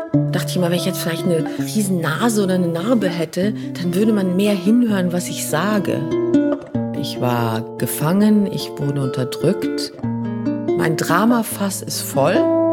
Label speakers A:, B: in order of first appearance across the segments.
A: Dachte ich immer, wenn ich jetzt vielleicht eine riesen Nase oder eine Narbe hätte, dann würde man mehr hinhören, was ich sage. Ich war gefangen, ich wurde unterdrückt. Mein Dramafass ist voll.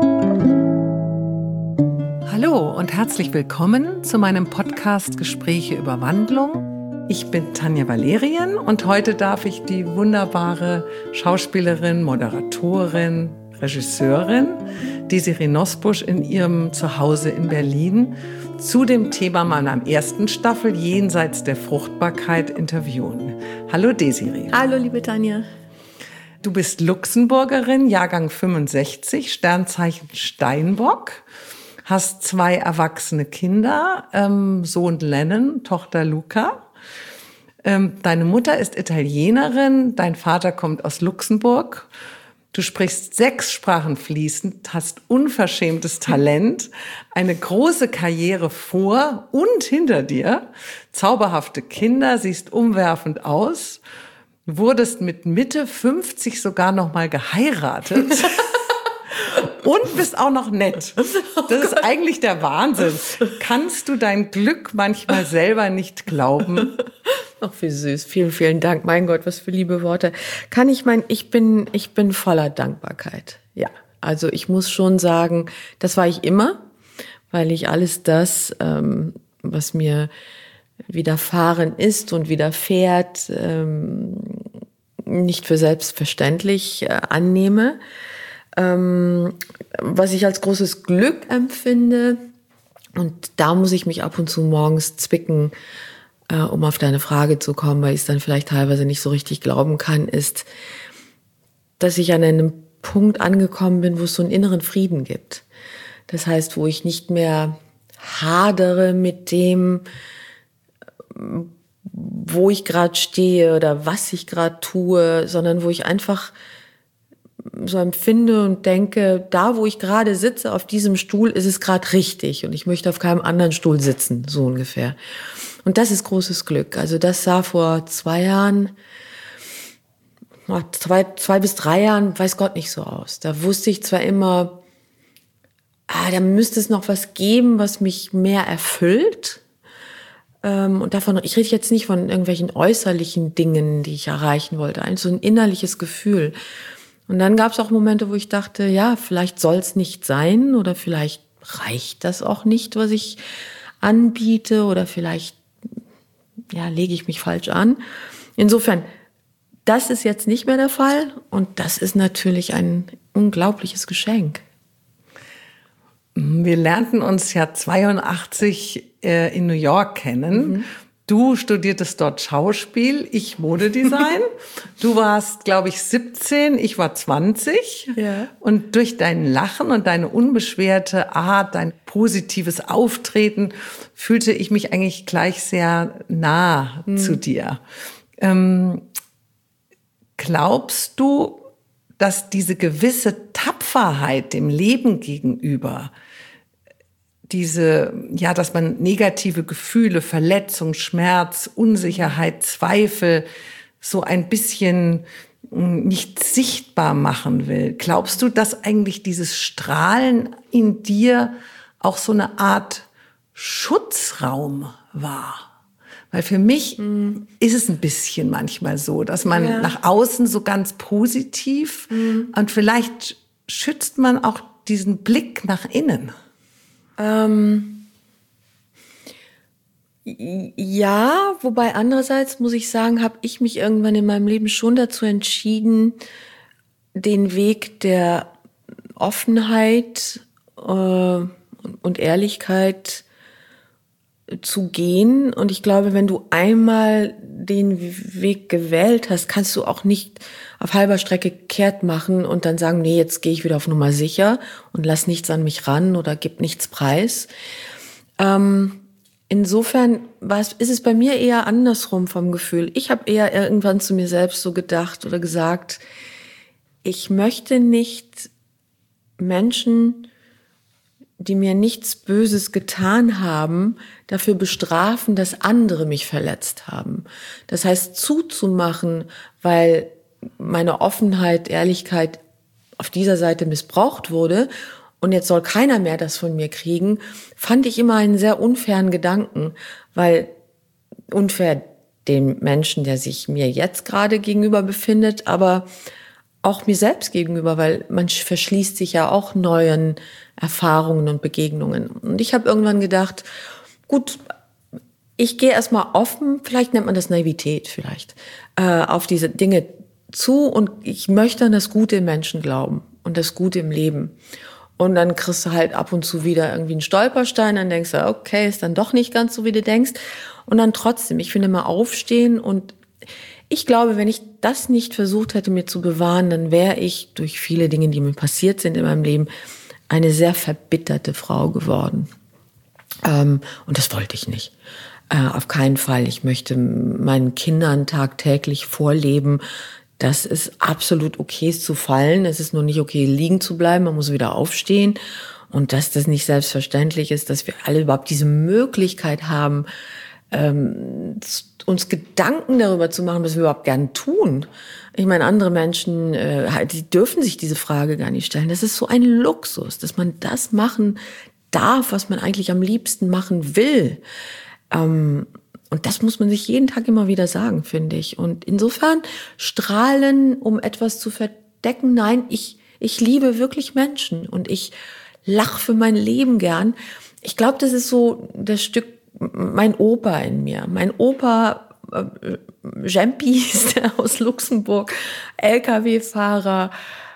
B: Hallo und herzlich willkommen zu meinem Podcast Gespräche über Wandlung. Ich bin Tanja Valerien und heute darf ich die wunderbare Schauspielerin, Moderatorin, Regisseurin Desiree Nosbusch in ihrem Zuhause in Berlin zu dem Thema meiner ersten Staffel Jenseits der Fruchtbarkeit interviewen. Hallo Desiree.
A: Hallo liebe Tanja.
B: Du bist Luxemburgerin, Jahrgang 65, Sternzeichen Steinbock, hast 2 erwachsene Kinder, Sohn Lennon, Tochter Luca. Deine Mutter ist Italienerin, dein Vater kommt aus Luxemburg. Du sprichst 6 Sprachen fließend, hast unverschämtes Talent, eine große Karriere vor und hinter dir, zauberhafte Kinder, siehst umwerfend aus, wurdest mit Mitte 50 sogar noch mal geheiratet und bist auch noch nett. Das ist eigentlich der Wahnsinn. Kannst du dein Glück manchmal selber nicht glauben?
A: Ach, wie süß. Vielen, vielen Dank. Mein Gott, was für liebe Worte. Ich bin voller Dankbarkeit. Ja. Also ich muss schon sagen, das war ich immer, weil ich alles das, was mir widerfahren ist und widerfährt, nicht für selbstverständlich annehme. Was ich als großes Glück empfinde, und da muss ich mich ab und zu morgens zwicken, um auf deine Frage zu kommen, weil ich es dann vielleicht teilweise nicht so richtig glauben kann, ist, dass ich an einem Punkt angekommen bin, wo es so einen inneren Frieden gibt. Das heißt, wo ich nicht mehr hadere mit dem, wo ich gerade stehe oder was ich gerade tue, sondern wo ich einfach so empfinde und denke, da wo ich gerade sitze, auf diesem Stuhl, ist es gerade richtig und ich möchte auf keinem anderen Stuhl sitzen, so ungefähr. Und das ist großes Glück. Also das sah vor 2 Jahren, 2 bis 3 Jahren, weiß Gott, nicht so aus. Da wusste ich zwar immer, da müsste es noch was geben, was mich mehr erfüllt. Und davon, ich rede jetzt nicht von irgendwelchen äußerlichen Dingen, die ich erreichen wollte, eigentlich so ein innerliches Gefühl. Und dann gab es auch Momente, wo ich dachte, ja, vielleicht soll es nicht sein oder vielleicht reicht das auch nicht, was ich anbiete oder vielleicht lege ich mich falsch an. Insofern, das ist jetzt nicht mehr der Fall und das ist natürlich ein unglaubliches Geschenk.
B: Wir lernten uns ja 82 in New York kennen. Mhm. Du studiertest dort Schauspiel, ich Modedesign. Du warst, glaube ich, 17, ich war 20. Ja. Und durch dein Lachen und deine unbeschwerte Art, dein positives Auftreten, fühlte ich mich eigentlich gleich sehr nah zu dir. Glaubst du, dass diese gewisse Tapferheit dem Leben gegenüber, dass man negative Gefühle, Verletzung, Schmerz, Unsicherheit, Zweifel so ein bisschen nicht sichtbar machen will. Glaubst du, dass eigentlich dieses Strahlen in dir auch so eine Art Schutzraum war? Weil für mich ist es ein bisschen manchmal so, dass man nach außen so ganz positiv und vielleicht schützt man auch diesen Blick nach innen.
A: Ja, wobei andererseits muss ich sagen, habe ich mich irgendwann in meinem Leben schon dazu entschieden, den Weg der Offenheit und Ehrlichkeit zu gehen. Und ich glaube, wenn du einmal den Weg gewählt hast, kannst du auch nicht auf halber Strecke kehrt machen und dann sagen, nee, jetzt gehe ich wieder auf Nummer sicher und lass nichts an mich ran oder gib nichts preis. Insofern ist es bei mir eher andersrum vom Gefühl. Ich habe eher irgendwann zu mir selbst so gedacht oder gesagt, ich möchte nicht Menschen, die mir nichts Böses getan haben, dafür bestrafen, dass andere mich verletzt haben. Das heißt, zuzumachen, weil meine Offenheit, Ehrlichkeit auf dieser Seite missbraucht wurde und jetzt soll keiner mehr das von mir kriegen, fand ich immer einen sehr unfairen Gedanken, weil unfair dem Menschen, der sich mir jetzt gerade gegenüber befindet, aber auch mir selbst gegenüber, weil man verschließt sich ja auch neuen Erfahrungen und Begegnungen. Und ich habe irgendwann gedacht, gut, ich gehe erstmal offen, vielleicht nennt man das Naivität vielleicht, auf diese Dinge zu und ich möchte an das Gute im Menschen glauben und das Gute im Leben. Und dann kriegst du halt ab und zu wieder irgendwie einen Stolperstein, dann denkst du, okay, ist dann doch nicht ganz so, wie du denkst. Und dann trotzdem, ich finde immer aufstehen und ich glaube, wenn ich das nicht versucht hätte, mir zu bewahren, dann wäre ich durch viele Dinge, die mir passiert sind in meinem Leben, eine sehr verbitterte Frau geworden. Und das wollte ich nicht. Auf keinen Fall. Ich möchte meinen Kindern tagtäglich vorleben, dass es absolut okay ist zu fallen. Es ist nur nicht okay, liegen zu bleiben. Man muss wieder aufstehen. Und dass das nicht selbstverständlich ist, dass wir alle überhaupt diese Möglichkeit haben, uns Gedanken darüber zu machen, was wir überhaupt gern tun. Ich meine, andere Menschen, die dürfen sich diese Frage gar nicht stellen. Das ist so ein Luxus, dass man das machen darf, was man eigentlich am liebsten machen will. Und das muss man sich jeden Tag immer wieder sagen, finde ich. Und insofern strahlen, um etwas zu verdecken, nein, ich liebe wirklich Menschen und ich lache für mein Leben gern. Ich glaube, das ist so das Stück mein Opa in mir. Mein Opa, Jempi hieß der aus Luxemburg, LKW-Fahrer,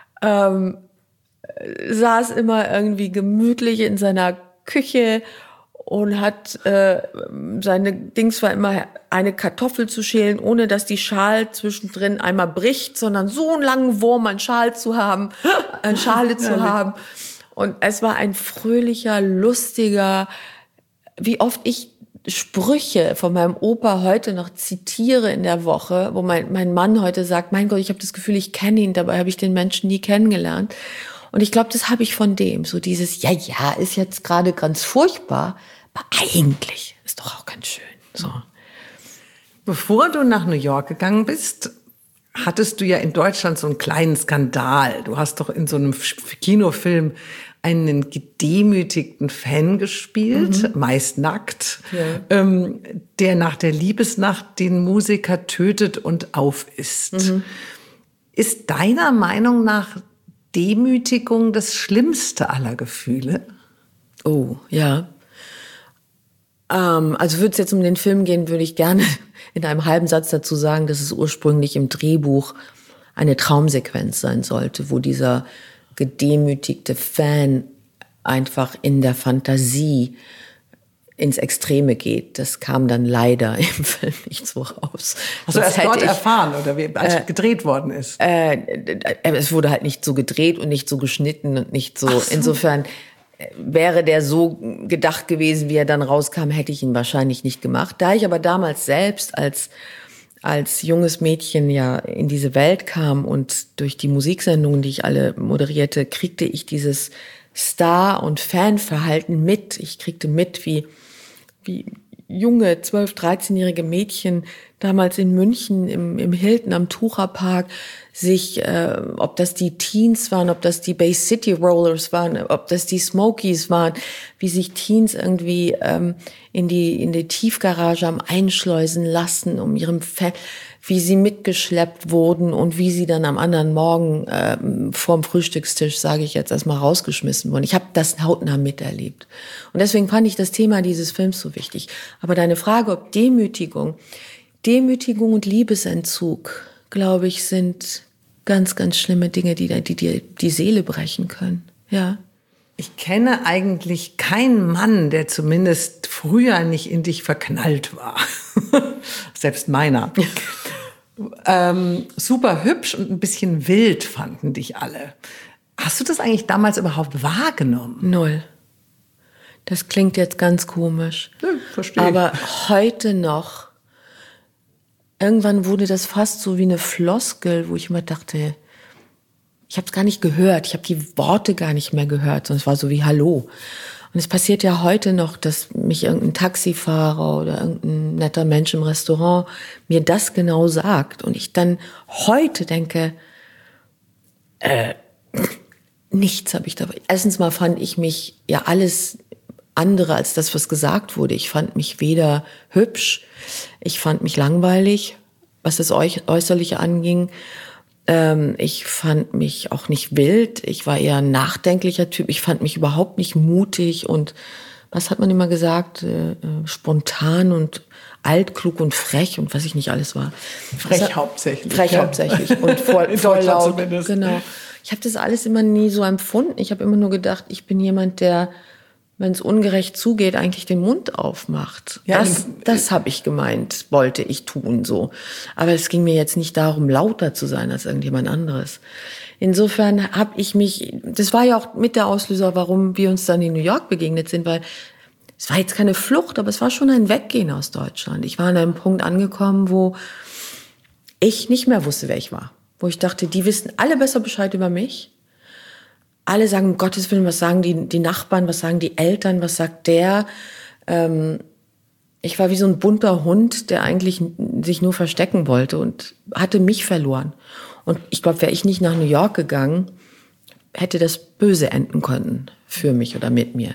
A: saß immer irgendwie gemütlich in seiner Küche und hat seine Dings war immer eine Kartoffel zu schälen, ohne dass die Schale zwischendrin einmal bricht, sondern so einen langen Wurm an Schale zu haben. Und es war ein fröhlicher, lustiger, wie oft ich Sprüche von meinem Opa heute noch zitiere in der Woche, wo mein Mann heute sagt, mein Gott, ich habe das Gefühl, ich kenne ihn, dabei habe ich den Menschen nie kennengelernt. Und ich glaube, das habe ich von dem, so dieses, ja, ist jetzt gerade ganz furchtbar, aber eigentlich ist doch auch ganz schön. So.
B: Bevor du nach New York gegangen bist, hattest du ja in Deutschland so einen kleinen Skandal. Du hast doch in so einem Kinofilm einen gedemütigten Fan gespielt, meist nackt, der nach der Liebesnacht den Musiker tötet und aufisst. Ist deiner Meinung nach Demütigung das schlimmste aller Gefühle?
A: Oh, ja. Also würde es jetzt um den Film gehen, würde ich gerne in einem halben Satz dazu sagen, dass es ursprünglich im Drehbuch eine Traumsequenz sein sollte, wo dieser gedemütigte Fan einfach in der Fantasie ins Extreme geht. Das kam dann leider im Film nicht so raus.
B: Hast du erst dort erfahren, oder wie, als gedreht worden ist?
A: Es wurde halt nicht so gedreht und nicht so geschnitten und nicht so. Insofern wäre der so gedacht gewesen, wie er dann rauskam, hätte ich ihn wahrscheinlich nicht gemacht. Da ich aber damals selbst als junges Mädchen ja in diese Welt kam und durch die Musiksendungen, die ich alle moderierte, kriegte ich dieses Star- und Fanverhalten mit. Ich kriegte mit, wie junge 12-, 13-jährige Mädchen damals in München im Hilton am Tucherpark sich, ob das die Teens waren, ob das die Bay City Rollers waren, ob das die Smokies waren, wie sich Teens irgendwie in die Tiefgarage am Einschleusen lassen, um ihrem wie sie mitgeschleppt wurden und wie sie dann am anderen Morgen vorm Frühstückstisch, sage ich jetzt erstmal, rausgeschmissen wurden. Ich habe das hautnah miterlebt. Und deswegen fand ich das Thema dieses Films so wichtig. Aber deine Frage, ob Demütigung und Liebesentzug, glaube ich, sind ganz, ganz schlimme Dinge, die dir die Seele brechen können. Ja.
B: Ich kenne eigentlich keinen Mann, der zumindest früher nicht in dich verknallt war. Selbst meiner. Super hübsch und ein bisschen wild fanden dich alle. Hast du das eigentlich damals überhaupt wahrgenommen?
A: Null. Das klingt jetzt ganz komisch.
B: Ja, verstehe.
A: Aber heute noch, irgendwann wurde das fast so wie eine Floskel, wo ich immer dachte, ich habe es gar nicht gehört, ich habe die Worte gar nicht mehr gehört, sondern es war so wie Hallo. Und es passiert ja heute noch, dass mich irgendein Taxifahrer oder irgendein netter Mensch im Restaurant mir das genau sagt. Und ich dann heute denke, Nichts habe ich dabei. Erstens mal fand ich mich ja alles andere als das, was gesagt wurde. Ich fand mich weder hübsch, ich fand mich langweilig, was das Äußerliche anging. Ich fand mich auch nicht wild. Ich war eher ein nachdenklicher Typ. Ich fand mich überhaupt nicht mutig und, was hat man immer gesagt, spontan und altklug und frech und was ich nicht alles war.
B: Frech hauptsächlich.
A: Frech hauptsächlich und voll laut.
B: Zumindest.
A: Genau. Ich habe das alles immer nie so empfunden. Ich habe immer nur gedacht, ich bin jemand, der, wenn es ungerecht zugeht, eigentlich den Mund aufmacht.
B: Ja,
A: das habe ich gemeint, wollte ich tun so. Aber es ging mir jetzt nicht darum, lauter zu sein als irgendjemand anderes. Insofern habe ich mich, das war ja auch mit der Auslöser, warum wir uns dann in New York begegnet sind, weil es war jetzt keine Flucht, aber es war schon ein Weggehen aus Deutschland. Ich war an einem Punkt angekommen, wo ich nicht mehr wusste, wer ich war. Wo ich dachte, die wissen alle besser Bescheid über mich. Alle sagen, um Gottes Willen, was sagen die Nachbarn, was sagen die Eltern, was sagt der? Ich war wie so ein bunter Hund, der eigentlich sich nur verstecken wollte und hatte mich verloren. Und ich glaube, wäre ich nicht nach New York gegangen, hätte das böse enden können für mich oder mit mir.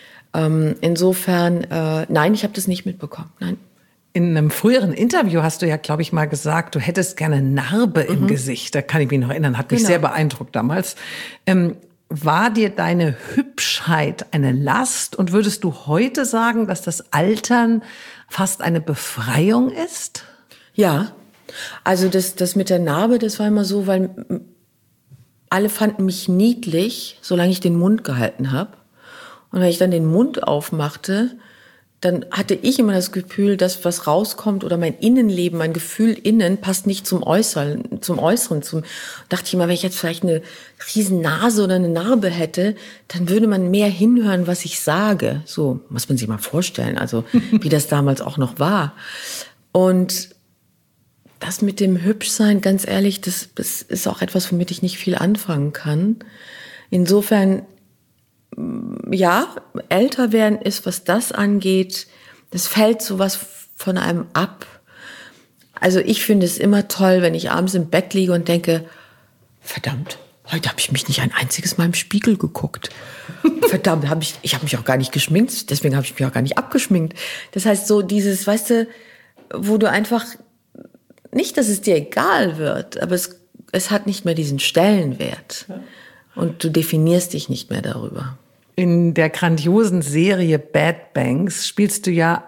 A: Insofern, nein, ich habe das nicht mitbekommen, nein.
B: In einem früheren Interview hast du ja, glaube ich, mal gesagt, du hättest gerne Narbe im Gesicht. Da kann ich mich noch erinnern, hat mich sehr beeindruckt damals. War dir deine Hübschheit eine Last und würdest du heute sagen, dass das Altern fast eine Befreiung ist?
A: Ja, also das mit der Narbe, das war immer so, weil alle fanden mich niedlich, solange ich den Mund gehalten habe. Und wenn ich dann den Mund aufmachte, dann hatte ich immer das Gefühl, dass was rauskommt oder mein Innenleben, mein Gefühl innen passt nicht zum Äußeren. Dachte ich immer, wenn ich jetzt vielleicht eine riesen Nase oder eine Narbe hätte, dann würde man mehr hinhören, was ich sage. So muss man sich mal vorstellen, also wie das damals auch noch war. Und das mit dem Hübschsein, ganz ehrlich, das ist auch etwas, womit ich nicht viel anfangen kann. Insofern, ja, älter werden ist, was das angeht, das fällt sowas von einem ab. Also ich finde es immer toll, wenn ich abends im Bett liege und denke, verdammt, heute habe ich mich nicht ein einziges Mal im Spiegel geguckt. Verdammt, ich habe mich auch gar nicht geschminkt, deswegen habe ich mich auch gar nicht abgeschminkt. Das heißt so dieses, weißt du, wo du einfach, nicht, dass es dir egal wird, aber es hat nicht mehr diesen Stellenwert. Und du definierst dich nicht mehr darüber.
B: In der grandiosen Serie Bad Banks spielst du ja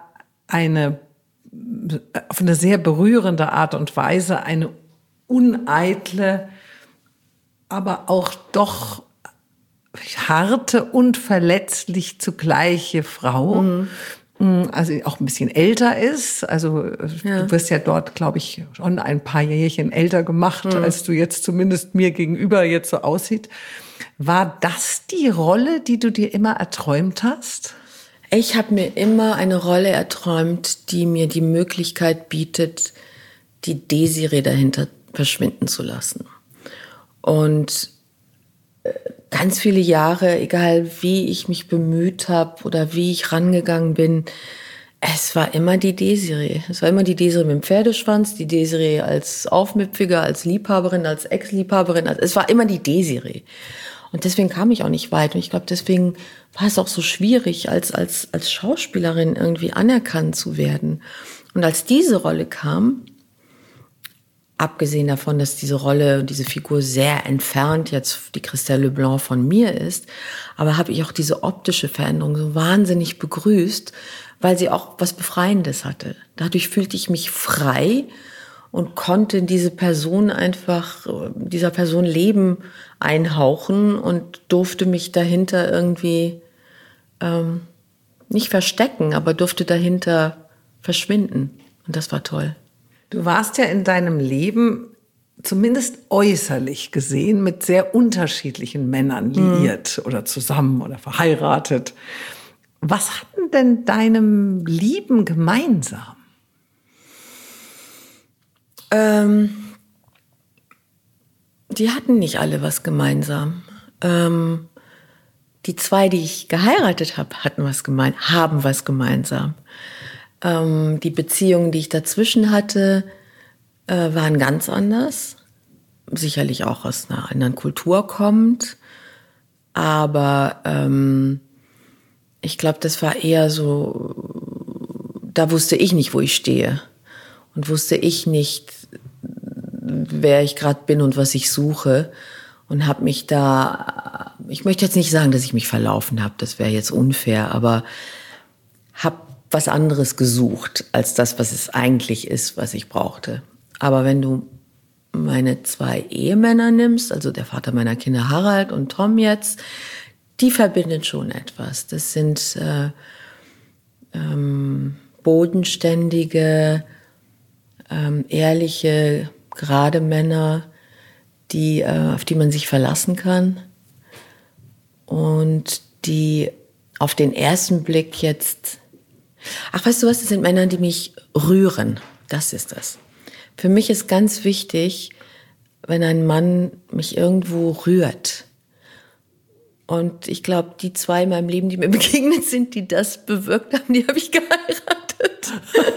B: auf eine sehr berührende Art und Weise eine uneitle, aber auch doch harte und verletzlich zugleiche Frau. Also auch ein bisschen älter ist. Also du wirst ja dort, glaube ich, schon ein paar Jährchen älter gemacht, als du jetzt zumindest mir gegenüber jetzt so aussieht. War das die Rolle, die du dir immer erträumt hast?
A: Ich habe mir immer eine Rolle erträumt, die mir die Möglichkeit bietet, die Desiree dahinter verschwinden zu lassen. Und ganz viele Jahre, egal wie ich mich bemüht habe oder wie ich rangegangen bin, es war immer die Desiree. Es war immer die Desiree mit dem Pferdeschwanz, die Desiree als Aufmüpfiger, als Liebhaberin, als Ex-Liebhaberin. Es war immer die Desiree. Und deswegen kam ich auch nicht weit. Und ich glaube, deswegen war es auch so schwierig, als Schauspielerin irgendwie anerkannt zu werden. Und als diese Rolle kam, abgesehen davon, dass diese Rolle, diese Figur sehr entfernt jetzt die Christelle Leblanc von mir ist, aber habe ich auch diese optische Veränderung so wahnsinnig begrüßt, weil sie auch was Befreiendes hatte. Dadurch fühlte ich mich frei und konnte dieser Person Leben einhauchen und durfte mich dahinter irgendwie nicht verstecken, aber durfte dahinter verschwinden. Und das war toll.
B: Du warst ja in deinem Leben zumindest äußerlich gesehen mit sehr unterschiedlichen Männern liiert oder zusammen oder verheiratet. Was hatten denn deinem Lieben gemeinsam?
A: Die hatten nicht alle was gemeinsam. Die zwei, die ich geheiratet habe, haben was gemeinsam. Die Beziehungen, die ich dazwischen hatte, waren ganz anders. Sicherlich auch aus einer anderen Kultur kommend. Aber ich glaube, das war eher so, da wusste ich nicht, wo ich stehe. Und wusste ich nicht, wer ich gerade bin und was ich suche. Und habe mich da, ich möchte jetzt nicht sagen, dass ich mich verlaufen habe, das wäre jetzt unfair, aber habe was anderes gesucht, als das, was es eigentlich ist, was ich brauchte. Aber wenn du meine 2 Ehemänner nimmst, also der Vater meiner Kinder Harald und Tom jetzt, die verbindet schon etwas. Das sind bodenständige, ehrliche, gerade Männer, auf die man sich verlassen kann und die auf den ersten Blick jetzt, ach, weißt du was, das sind Männer, die mich rühren. Das ist das. Für mich ist ganz wichtig, wenn ein Mann mich irgendwo rührt. Und ich glaube, die 2 in meinem Leben, die mir begegnet sind, die das bewirkt haben, die habe ich geheiratet.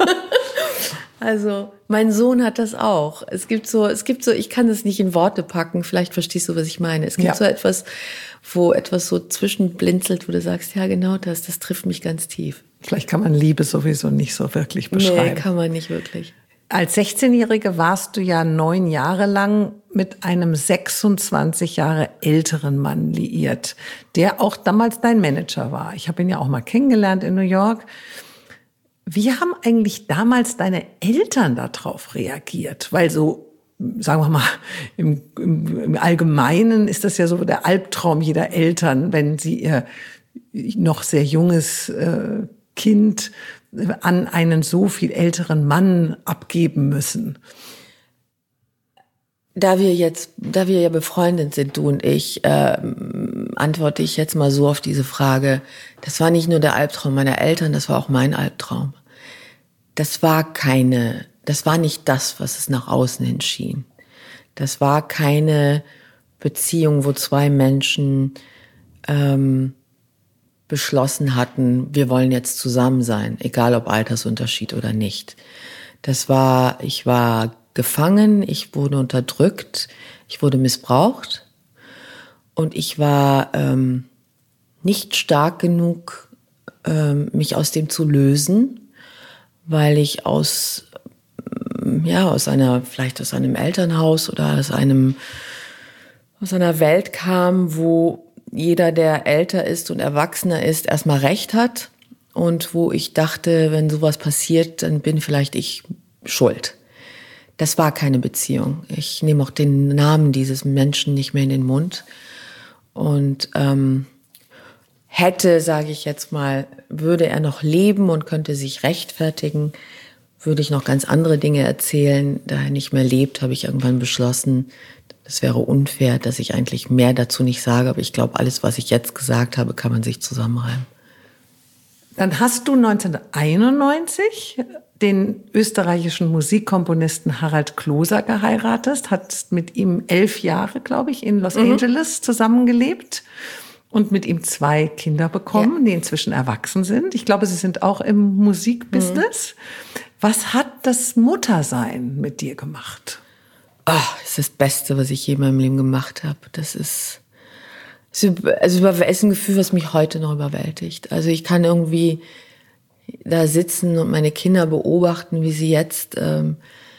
A: Also, mein Sohn hat das auch. Es gibt so, ich kann das nicht in Worte packen, vielleicht verstehst du, was ich meine. Es gibt so etwas, wo etwas so zwischenblinzelt, wo du sagst, ja genau das trifft mich ganz tief.
B: Vielleicht kann man Liebe sowieso nicht so wirklich beschreiben.
A: Nee, kann man nicht wirklich.
B: Als 16-Jährige warst du ja 9 Jahre lang mit einem 26 Jahre älteren Mann liiert, der auch damals dein Manager war. Ich habe ihn ja auch mal kennengelernt in New York. Wie haben eigentlich damals deine Eltern darauf reagiert? Weil so, sagen wir mal, im Allgemeinen ist das ja so der Albtraum jeder Eltern, wenn sie ihr noch sehr junges Kind an einen so viel älteren Mann abgeben müssen.
A: Da wir ja befreundet sind, du und ich, antworte ich jetzt mal so auf diese Frage. Das war nicht nur der Albtraum meiner Eltern, das war auch mein Albtraum. Das war nicht das, was es nach außen hin schien. Das war keine Beziehung, wo 2 Menschen beschlossen hatten, wir wollen jetzt zusammen sein, egal ob Altersunterschied oder nicht. Ich war gefangen, ich wurde unterdrückt, ich wurde missbraucht und ich war nicht stark genug, mich aus dem zu lösen, weil ich aus einem Elternhaus oder aus einer Welt kam, wo jeder, der älter ist und erwachsener ist, erstmal Recht hat und wo ich dachte, wenn sowas passiert, dann bin vielleicht ich schuld. Das war keine Beziehung. Ich nehme auch den Namen dieses Menschen nicht mehr in den Mund und hätte, sage ich jetzt mal, würde er noch leben und könnte sich rechtfertigen, würde ich noch ganz andere Dinge erzählen. Da er nicht mehr lebt, habe ich irgendwann beschlossen, das wäre unfair, dass ich eigentlich mehr dazu nicht sage. Aber ich glaube, alles, was ich jetzt gesagt habe, kann man sich zusammenreimen.
B: Dann hast du 1991 den österreichischen Musikkomponisten Harald Kloser geheiratet, hast mit ihm 11 Jahre, glaube ich, in Los Angeles zusammengelebt und mit ihm 2 Kinder bekommen, die inzwischen erwachsen sind. Ich glaube, sie sind auch im Musikbusiness. Was hat das Muttersein mit dir gemacht?
A: Das ist das Beste, was ich je in meinem Leben gemacht habe. Das ist ein Gefühl, was mich heute noch überwältigt. Also ich kann irgendwie da sitzen und meine Kinder beobachten, wie sie jetzt in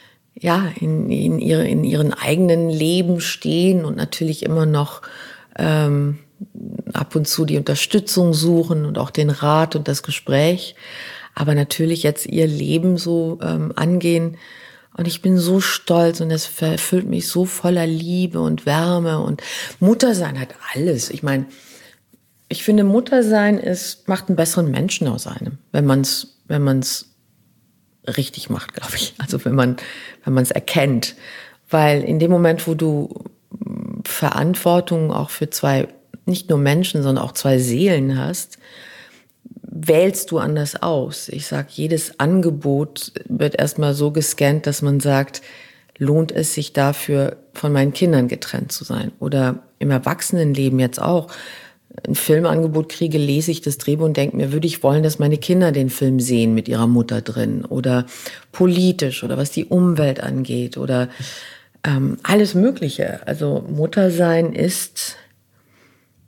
A: ihren eigenen Leben stehen und natürlich immer noch ab und zu die Unterstützung suchen und auch den Rat und das Gespräch, aber natürlich jetzt ihr Leben so angehen. Und ich bin so stolz und es erfüllt mich so voller Liebe und Wärme und Muttersein hat alles. Ich meine, ich finde Muttersein macht einen besseren Menschen aus einem, wenn man's richtig macht, glaube ich. Also wenn man's erkennt. Weil in dem Moment, wo du Verantwortung auch für 2, nicht nur Menschen, sondern auch 2 Seelen hast, wählst du anders aus. Ich sag, jedes Angebot wird erstmal so gescannt, dass man sagt, lohnt es sich dafür, von meinen Kindern getrennt zu sein? Oder im Erwachsenenleben jetzt auch. Ein Filmangebot kriege, lese ich das Drehbuch und denke mir, würde ich wollen, dass meine Kinder den Film sehen mit ihrer Mutter drin? Oder politisch oder was die Umwelt angeht oder alles Mögliche. Also Muttersein ist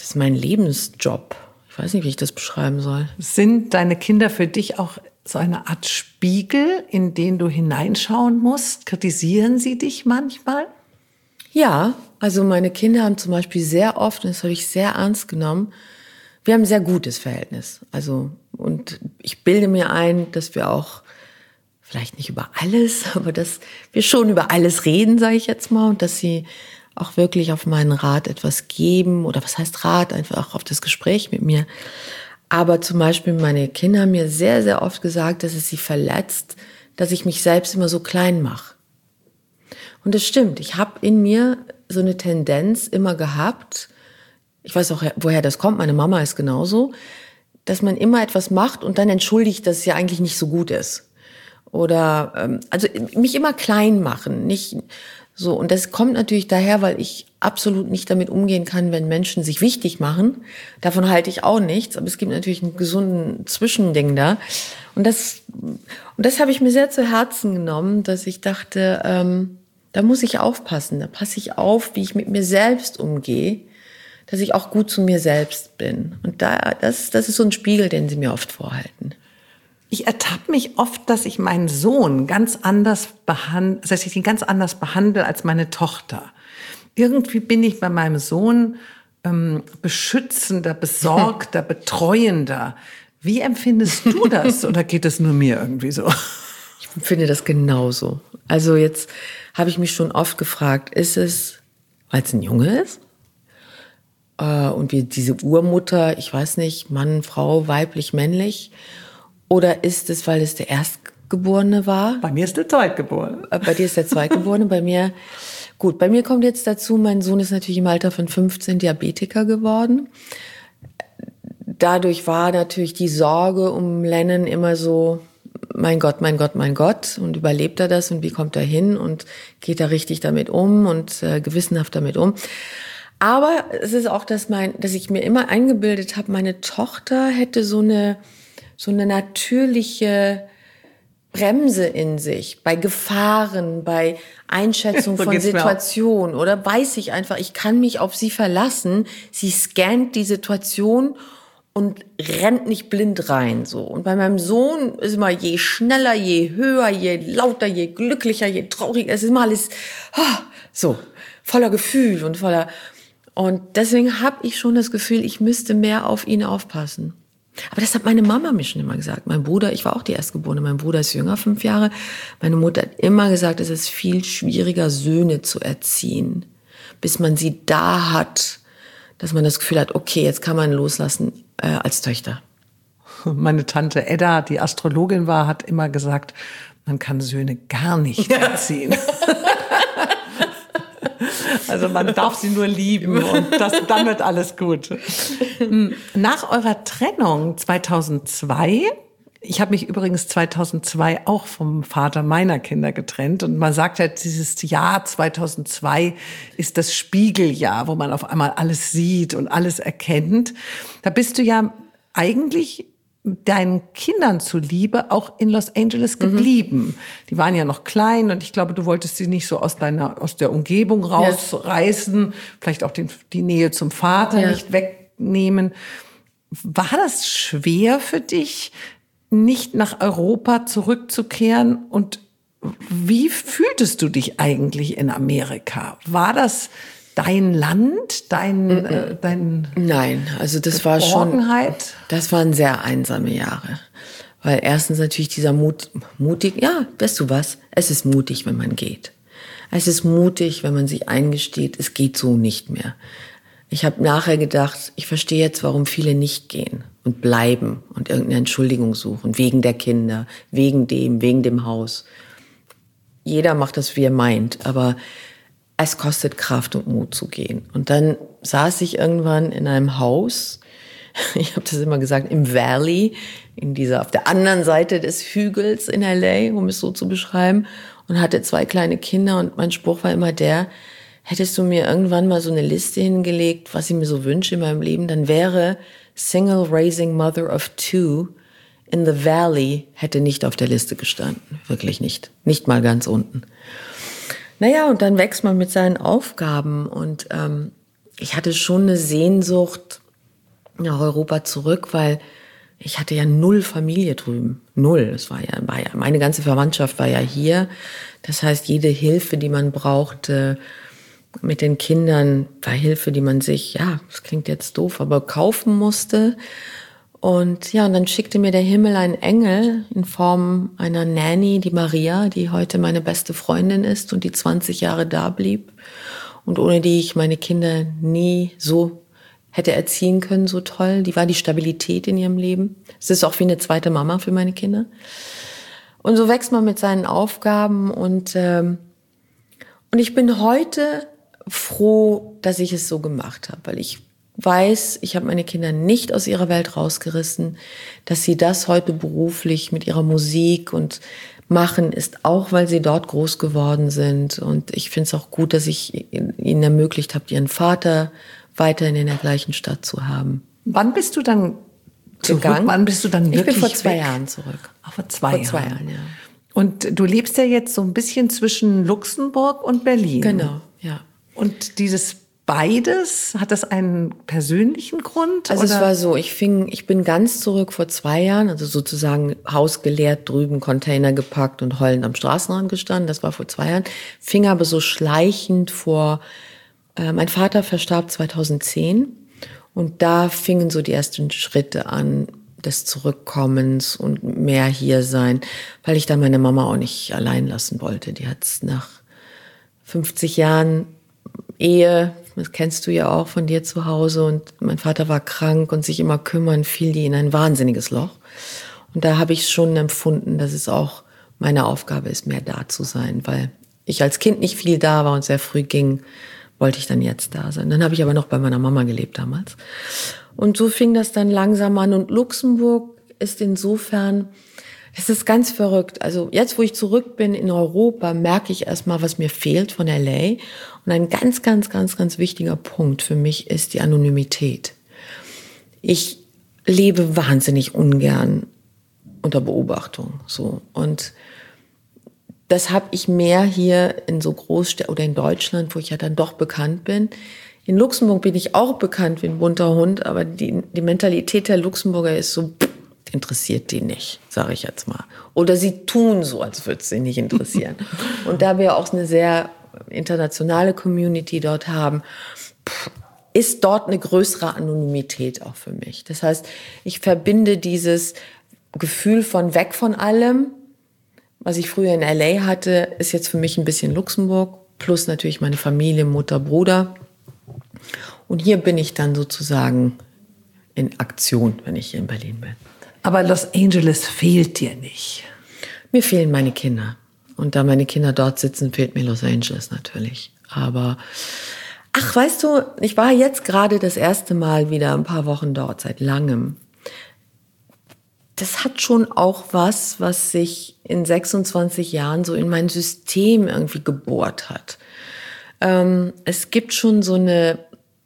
A: das ist mein Lebensjob. Ich weiß nicht, wie ich das beschreiben soll.
B: Sind deine Kinder für dich auch so eine Art Spiegel, in den du hineinschauen musst? Kritisieren sie dich manchmal?
A: Ja, also meine Kinder haben zum Beispiel sehr oft, und das habe ich sehr ernst genommen, wir haben ein sehr gutes Verhältnis. Also, und ich bilde mir ein, dass wir auch, vielleicht nicht über alles, aber dass wir schon über alles reden, sage ich jetzt mal, und dass sie auch wirklich auf meinen Rat etwas geben, oder was heißt Rat, einfach auf das Gespräch mit mir. Aber zum Beispiel meine Kinder haben mir sehr, sehr oft gesagt, dass es sie verletzt, dass ich mich selbst immer so klein mache. Und das stimmt, ich habe in mir so eine Tendenz immer gehabt, ich weiß auch, woher das kommt, meine Mama ist genauso, dass man immer etwas macht und dann entschuldigt, dass es ja eigentlich nicht so gut ist. Oder also mich immer klein machen, nicht so. Und das kommt natürlich daher, weil ich absolut nicht damit umgehen kann, wenn Menschen sich wichtig machen. Davon halte ich auch nichts, aber es gibt natürlich einen gesunden Zwischending da. Und das habe ich mir sehr zu Herzen genommen, dass ich dachte, da muss ich aufpassen, da passe ich auf, wie ich mit mir selbst umgehe, dass ich auch gut zu mir selbst bin. Und das ist so ein Spiegel, den sie mir oft vorhalten.
B: Ich ertappe mich oft, dass ich meinen Sohn ganz anders behandle, dass ich ihn ganz anders behandle als meine Tochter. Irgendwie bin ich bei meinem Sohn beschützender, besorgter, betreuender. Wie empfindest du das? Oder geht es nur mir irgendwie so?
A: Ich finde das genauso. Also jetzt habe ich mich schon oft gefragt, ist es, weil es ein Junge ist? Und wie diese Urmutter, ich weiß nicht, Mann, Frau, weiblich, männlich? Oder ist es, weil es der Erstgeborene war?
B: Bei mir ist der Zweitgeborene.
A: Bei dir ist der Zweitgeborene, bei mir kommt jetzt dazu, mein Sohn ist natürlich im Alter von 15 Diabetiker geworden. Dadurch war natürlich die Sorge um Lennon immer so, mein Gott, mein Gott, mein Gott, und überlebt er das und wie kommt er hin und geht er richtig damit um und gewissenhaft damit um. Aber es ist auch, dass ich mir immer eingebildet habe, meine Tochter hätte so eine natürliche Bremse in sich, bei Gefahren, bei Einschätzung von Situationen, oder weiß ich einfach, ich kann mich auf sie verlassen, sie scannt die Situation und rennt nicht blind rein, so. Und bei meinem Sohn ist immer je schneller, je höher, je lauter, je glücklicher, je trauriger, es ist immer alles so voller Gefühl und deswegen habe ich schon das Gefühl, ich müsste mehr auf ihn aufpassen. Aber das hat meine Mama mir schon immer gesagt. Mein Bruder, ich war auch die Erstgeborene, mein Bruder ist jünger, 5 Jahre. Meine Mutter hat immer gesagt, es ist viel schwieriger, Söhne zu erziehen, bis man sie da hat, dass man das Gefühl hat, okay, jetzt kann man loslassen als Töchter.
B: Meine Tante Edda, die Astrologin war, hat immer gesagt, man kann Söhne gar nicht erziehen. Also man darf sie nur lieben und dann wird alles gut. Nach eurer Trennung 2002, ich habe mich übrigens 2002 auch vom Vater meiner Kinder getrennt, und man sagt ja, dieses Jahr 2002 ist das Spiegeljahr, wo man auf einmal alles sieht und alles erkennt. Da bist du ja eigentlich deinen Kindern zuliebe auch in Los Angeles geblieben. Die waren ja noch klein und ich glaube, du wolltest sie nicht so aus der Umgebung rausreißen, vielleicht auch die Nähe zum Vater nicht wegnehmen. War das schwer für dich, nicht nach Europa zurückzukehren? Und wie fühltest du dich eigentlich in Amerika? War das dein Land,
A: Nein, also das war waren sehr einsame Jahre. Weil erstens natürlich dieser mutig, ja, weißt du was, es ist mutig, wenn man geht. Es ist mutig, wenn man sich eingesteht, es geht so nicht mehr. Ich habe nachher gedacht, ich verstehe jetzt, warum viele nicht gehen und bleiben und irgendeine Entschuldigung suchen, wegen der Kinder, wegen dem Haus. Jeder macht das, wie er meint, aber es kostet Kraft und Mut zu gehen. Und dann saß ich irgendwann in einem Haus, ich habe das immer gesagt, im Valley, auf der anderen Seite des Hügels in LA, um es so zu beschreiben, und hatte 2 kleine Kinder, und mein Spruch war immer hättest du mir irgendwann mal so eine Liste hingelegt, was ich mir so wünsche in meinem Leben, dann wäre Single Raising Mother of 2 in the Valley hätte nicht auf der Liste gestanden. Wirklich nicht. Nicht mal ganz unten. Naja, und dann wächst man mit seinen Aufgaben, und ich hatte schon eine Sehnsucht nach Europa zurück, weil ich hatte ja 0 Familie drüben. 0. Es war ja, meine ganze Verwandtschaft war ja hier. Das heißt, jede Hilfe, die man brauchte mit den Kindern, war Hilfe, die man sich, ja, das klingt jetzt doof, aber kaufen musste. Und ja, und dann schickte mir der Himmel einen Engel in Form einer Nanny, die Maria, die heute meine beste Freundin ist und die 20 Jahre da blieb und ohne die ich meine Kinder nie so hätte erziehen können, so toll. Die war die Stabilität in ihrem Leben. Es ist auch wie eine zweite Mama für meine Kinder. Und so wächst man mit seinen Aufgaben und ich bin heute froh, dass ich es so gemacht habe, weil ich weiß, ich habe meine Kinder nicht aus ihrer Welt rausgerissen, dass sie das heute beruflich mit ihrer Musik und machen, ist auch, weil sie dort groß geworden sind. Und ich finde es auch gut, dass ich ihnen ermöglicht habe, ihren Vater weiterhin in der gleichen Stadt zu haben.
B: Wann bist du dann
A: gegangen?
B: Wann bist du dann wirklich
A: Ich bin vor 2
B: weg?
A: Jahren zurück.
B: Ach, vor 2 Jahren.
A: Vor 2 Jahren, ja.
B: Und du lebst ja jetzt so ein bisschen zwischen Luxemburg und Berlin.
A: Genau, ja.
B: Und dieses beides, hat das einen persönlichen Grund?
A: Also
B: oder?
A: es war so, ich bin ganz zurück vor 2 Jahren, also sozusagen Haus geleert, drüben Container gepackt und heulend am Straßenrand gestanden. Das war vor 2 Jahren. Fing aber so schleichend vor, mein Vater verstarb 2010 und da fingen so die ersten Schritte an des Zurückkommens und mehr hier sein, weil ich da meine Mama auch nicht allein lassen wollte. Die hat's nach 50 Jahren Ehe, das kennst du ja auch von dir zu Hause, und mein Vater war krank und sich immer kümmern, fiel die in ein wahnsinniges Loch. Und da habe ich schon empfunden, dass es auch meine Aufgabe ist, mehr da zu sein, weil ich als Kind nicht viel da war und sehr früh ging, wollte ich dann jetzt da sein. Dann habe ich aber noch bei meiner Mama gelebt damals. Und so fing das dann langsam an. Und Luxemburg ist insofern, es ist ganz verrückt. Also jetzt, wo ich zurück bin in Europa, merke ich erstmal, was mir fehlt von LA. Und ein ganz, ganz, ganz, ganz wichtiger Punkt für mich ist die Anonymität. Ich lebe wahnsinnig ungern unter Beobachtung, so. Und das habe ich mehr hier in so Großstädten oder in Deutschland, wo ich ja dann doch bekannt bin. In Luxemburg bin ich auch bekannt wie ein bunter Hund, aber die Mentalität der Luxemburger ist so, interessiert die nicht, sage ich jetzt mal. Oder sie tun so, als würde es sie nicht interessieren. Und da wir auch eine sehr internationale Community dort haben, ist dort eine größere Anonymität auch für mich. Das heißt, ich verbinde dieses Gefühl von weg von allem, was ich früher in LA hatte, ist jetzt für mich ein bisschen Luxemburg, plus natürlich meine Familie, Mutter, Bruder. Und hier bin ich dann sozusagen in Aktion, wenn ich hier in Berlin bin.
B: Aber Los Angeles fehlt dir nicht?
A: Mir fehlen meine Kinder. Und da meine Kinder dort sitzen, fehlt mir Los Angeles natürlich. Aber, ach, weißt du, ich war jetzt gerade das erste Mal wieder ein paar Wochen dort, seit langem. Das hat schon auch was sich in 26 Jahren so in mein System irgendwie gebohrt hat. Es gibt schon so eine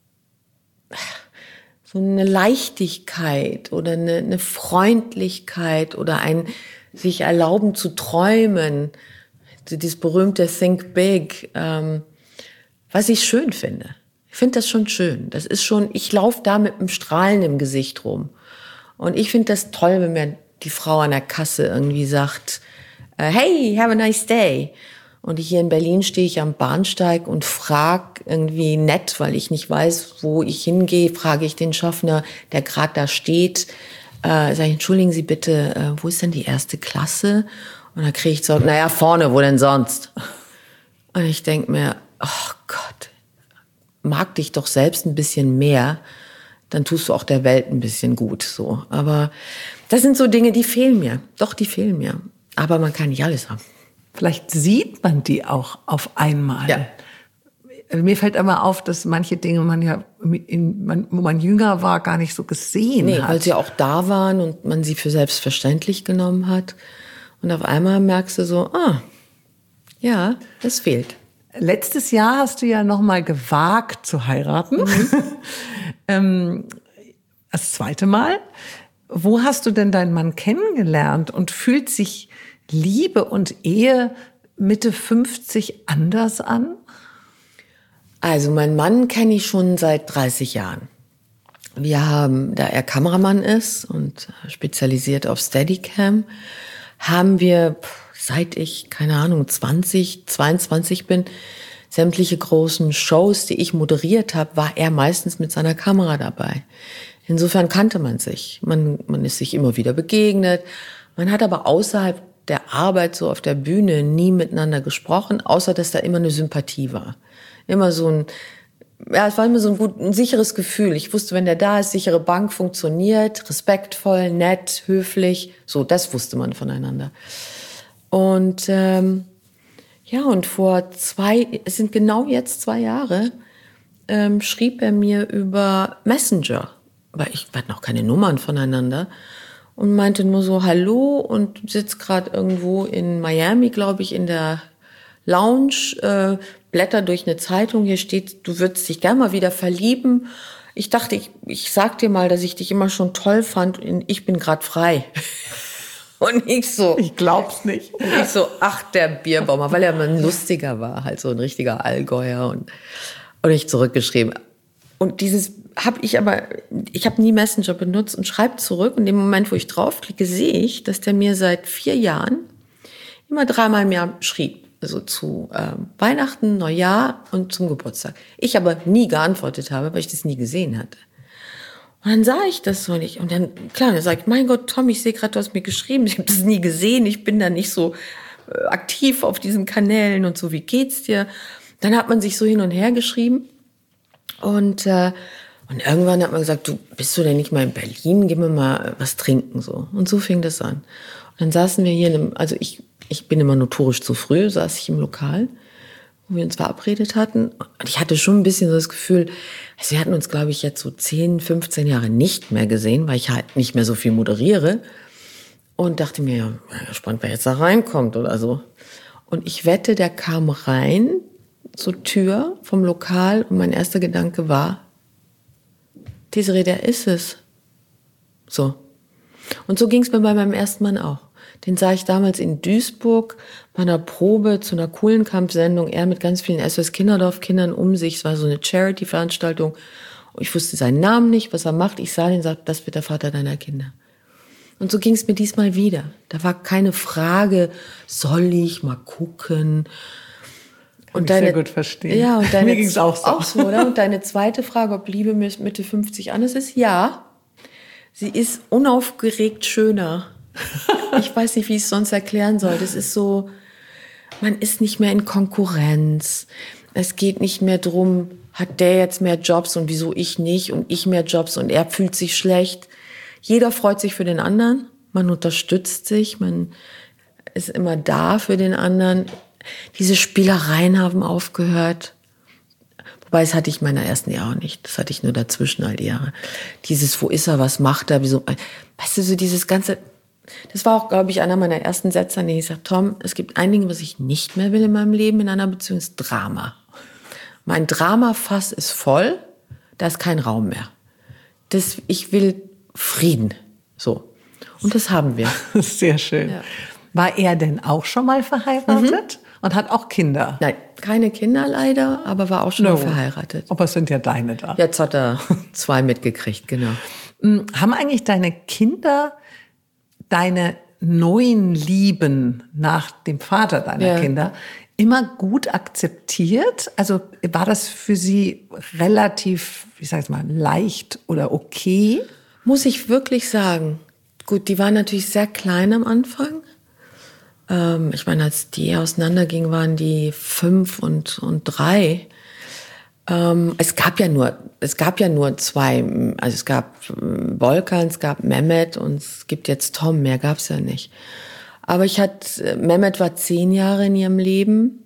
A: Leichtigkeit oder eine Freundlichkeit oder ein sich erlauben zu träumen, dieses berühmte Think Big, was ich schön finde. Ich finde das schon schön. Das ist schon, ich laufe da mit einem Strahlen im Gesicht rum. Und ich finde das toll, wenn mir die Frau an der Kasse irgendwie sagt, hey, have a nice day. Und hier in Berlin stehe ich am Bahnsteig und frage irgendwie nett, weil ich nicht weiß, wo ich hingehe, frage ich den Schaffner, der gerade da steht, sage ich, entschuldigen Sie bitte, wo ist denn die 1. Klasse? Und dann kriege ich so, naja, vorne, wo denn sonst? Und ich denke mir, oh Gott, mag dich doch selbst ein bisschen mehr, dann tust du auch der Welt ein bisschen gut, so. Aber das sind so Dinge, die fehlen mir. Doch, die fehlen mir. Aber man kann nicht alles haben.
B: Vielleicht sieht man die auch auf einmal.
A: Ja.
B: Mir fällt immer auf, dass manche Dinge wo man jünger war, gar nicht so gesehen hat.
A: Weil sie auch da waren und man sie für selbstverständlich genommen hat. Und auf einmal merkst du so, ja, das fehlt.
B: Letztes Jahr hast du ja noch mal gewagt zu heiraten. Das 2. Mal. Wo hast du denn deinen Mann kennengelernt und fühlt sich Liebe und Ehe Mitte 50 anders an?
A: Also meinen Mann kenne ich schon seit 30 Jahren. Wir haben, da er Kameramann ist und spezialisiert auf Steadicam, haben wir, seit ich, keine Ahnung, 22 bin, sämtliche großen Shows, die ich moderiert habe, war er meistens mit seiner Kamera dabei. Insofern kannte man sich. Man ist sich immer wieder begegnet. Man hat aber außerhalb der Arbeit so auf der Bühne nie miteinander gesprochen, außer dass da immer eine Sympathie war. Immer so ein, ja, es war immer so ein sicheres Gefühl. Ich wusste, wenn der da ist, sichere Bank funktioniert, respektvoll, nett, höflich. So, das wusste man voneinander. Und ja, und es sind genau jetzt 2 Jahre, schrieb er mir über Messenger, weil wir hatten auch keine Nummern voneinander, und meinte nur so Hallo und sitzt gerade irgendwo in Miami, glaube ich, in der Lounge, blätter durch eine Zeitung, hier steht, du würdest dich gerne mal wieder verlieben. Ich dachte, ich sag dir mal, dass ich dich immer schon toll fand und ich bin gerade frei. Und ich so...
B: Ich glaub's nicht.
A: Und ich so, ach, der Bierbaumer, weil er mal ein lustiger war, halt so ein richtiger Allgäuer. Und ich zurückgeschrieben. Und ich habe nie Messenger benutzt und schreibe zurück. Und in dem Moment, wo ich draufklicke, sehe ich, dass der mir seit 4 Jahren immer 3-mal im Jahr schrieb. Also zu Weihnachten, Neujahr und zum Geburtstag. Ich aber nie geantwortet habe, weil ich das nie gesehen hatte. Und dann sah ich das so nicht. Und dann, klar, dann sage ich, mein Gott, Tom, ich sehe gerade, du hast mir geschrieben. Ich habe das nie gesehen. Ich bin da nicht so aktiv auf diesen Kanälen und so. Wie geht's dir? Dann hat man sich so hin und her geschrieben. Und irgendwann hat man gesagt, du, bist du denn nicht mal in Berlin? Gib mir mal was trinken, so. Und so fing das an. Und dann saßen wir hier also ich bin immer notorisch zu früh, saß ich im Lokal, wo wir uns verabredet hatten. Und ich hatte schon ein bisschen so das Gefühl, also wir hatten uns, glaube ich, jetzt so 10, 15 Jahre nicht mehr gesehen, weil ich halt nicht mehr so viel moderiere. Und dachte mir, ja, spannend, wer jetzt da reinkommt oder so. Und ich wette, der kam rein zur Tür vom Lokal und mein erster Gedanke war, Desiree, der ist es. So. Und so ging es mir bei meinem ersten Mann auch. Den sah ich damals in Duisburg bei einer Probe zu einer Kuhlenkamp-Sendung. Er mit ganz vielen SOS Kinderdorf-Kindern um sich. Es war so eine Charity-Veranstaltung. Und ich wusste seinen Namen nicht, was er macht. Ich sah ihn und sagte, das wird der Vater deiner Kinder. Und so ging es mir diesmal wieder. Da war keine Frage, soll ich mal gucken?
B: Kann ich sehr gut verstehen.
A: Ja, und
B: mir ging es auch so.
A: Auch so, oder? Und deine zweite Frage, ob Liebe Mitte 50 anders ist? Ja. Sie ist unaufgeregt schöner. Ich weiß nicht, wie ich es sonst erklären soll. Das ist so, man ist nicht mehr in Konkurrenz. Es geht nicht mehr drum, hat der jetzt mehr Jobs und wieso ich nicht und ich mehr Jobs und er fühlt sich schlecht. Jeder freut sich für den anderen. Man unterstützt sich. Man ist immer da für den anderen. Diese Spielereien haben aufgehört. Wobei, das hatte ich in meiner ersten Ehe auch nicht. Das hatte ich nur dazwischen all die Jahre. Dieses, wo ist er, was macht er, wieso, weißt du, so dieses ganze, das war auch, glaube ich, einer meiner ersten Sätze, an denen ich sagte, Tom, es gibt ein Ding, was ich nicht mehr will in meinem Leben, in einer Beziehung, ist Drama. Mein Dramafass ist voll, da ist kein Raum mehr. Ich will Frieden, so. Und das haben wir.
B: Sehr schön. Ja. War er denn auch schon mal verheiratet? Und hat auch Kinder?
A: Nein, keine Kinder leider, aber war auch schon mal verheiratet.
B: Aber es sind ja deine da.
A: Jetzt hat er 2 mitgekriegt, genau.
B: Haben eigentlich deine Kinder deine neuen Lieben nach dem Vater deiner Kinder immer gut akzeptiert? Also war das für sie relativ, ich sage jetzt mal, leicht oder okay?
A: Muss ich wirklich sagen. Gut, die waren natürlich sehr klein am Anfang. Ich meine, als die auseinandergingen, waren die 5 und 3. Es gab ja nur 2. Also es gab Volkan, es gab Mehmet und es gibt jetzt Tom. Mehr gab's ja nicht. Aber Mehmet war 10 Jahre in ihrem Leben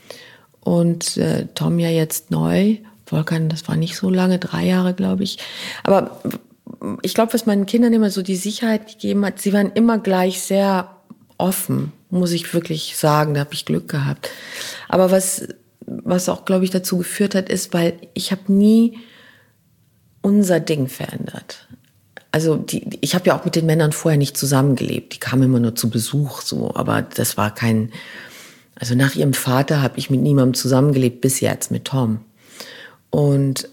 A: und Tom ja jetzt neu. Volkan, das war nicht so lange, 3 Jahre, glaube ich. Aber ich glaube, was meinen Kindern immer so die Sicherheit gegeben hat, sie waren immer gleich sehr offen, muss ich wirklich sagen, da habe ich Glück gehabt. Aber was auch, glaube ich, dazu geführt hat, ist, weil ich habe nie unser Ding verändert. Also ich habe ja auch mit den Männern vorher nicht zusammengelebt. Die kamen immer nur zu Besuch, so. Aber das war also nach ihrem Vater habe ich mit niemandem zusammengelebt, bis jetzt mit Tom. Und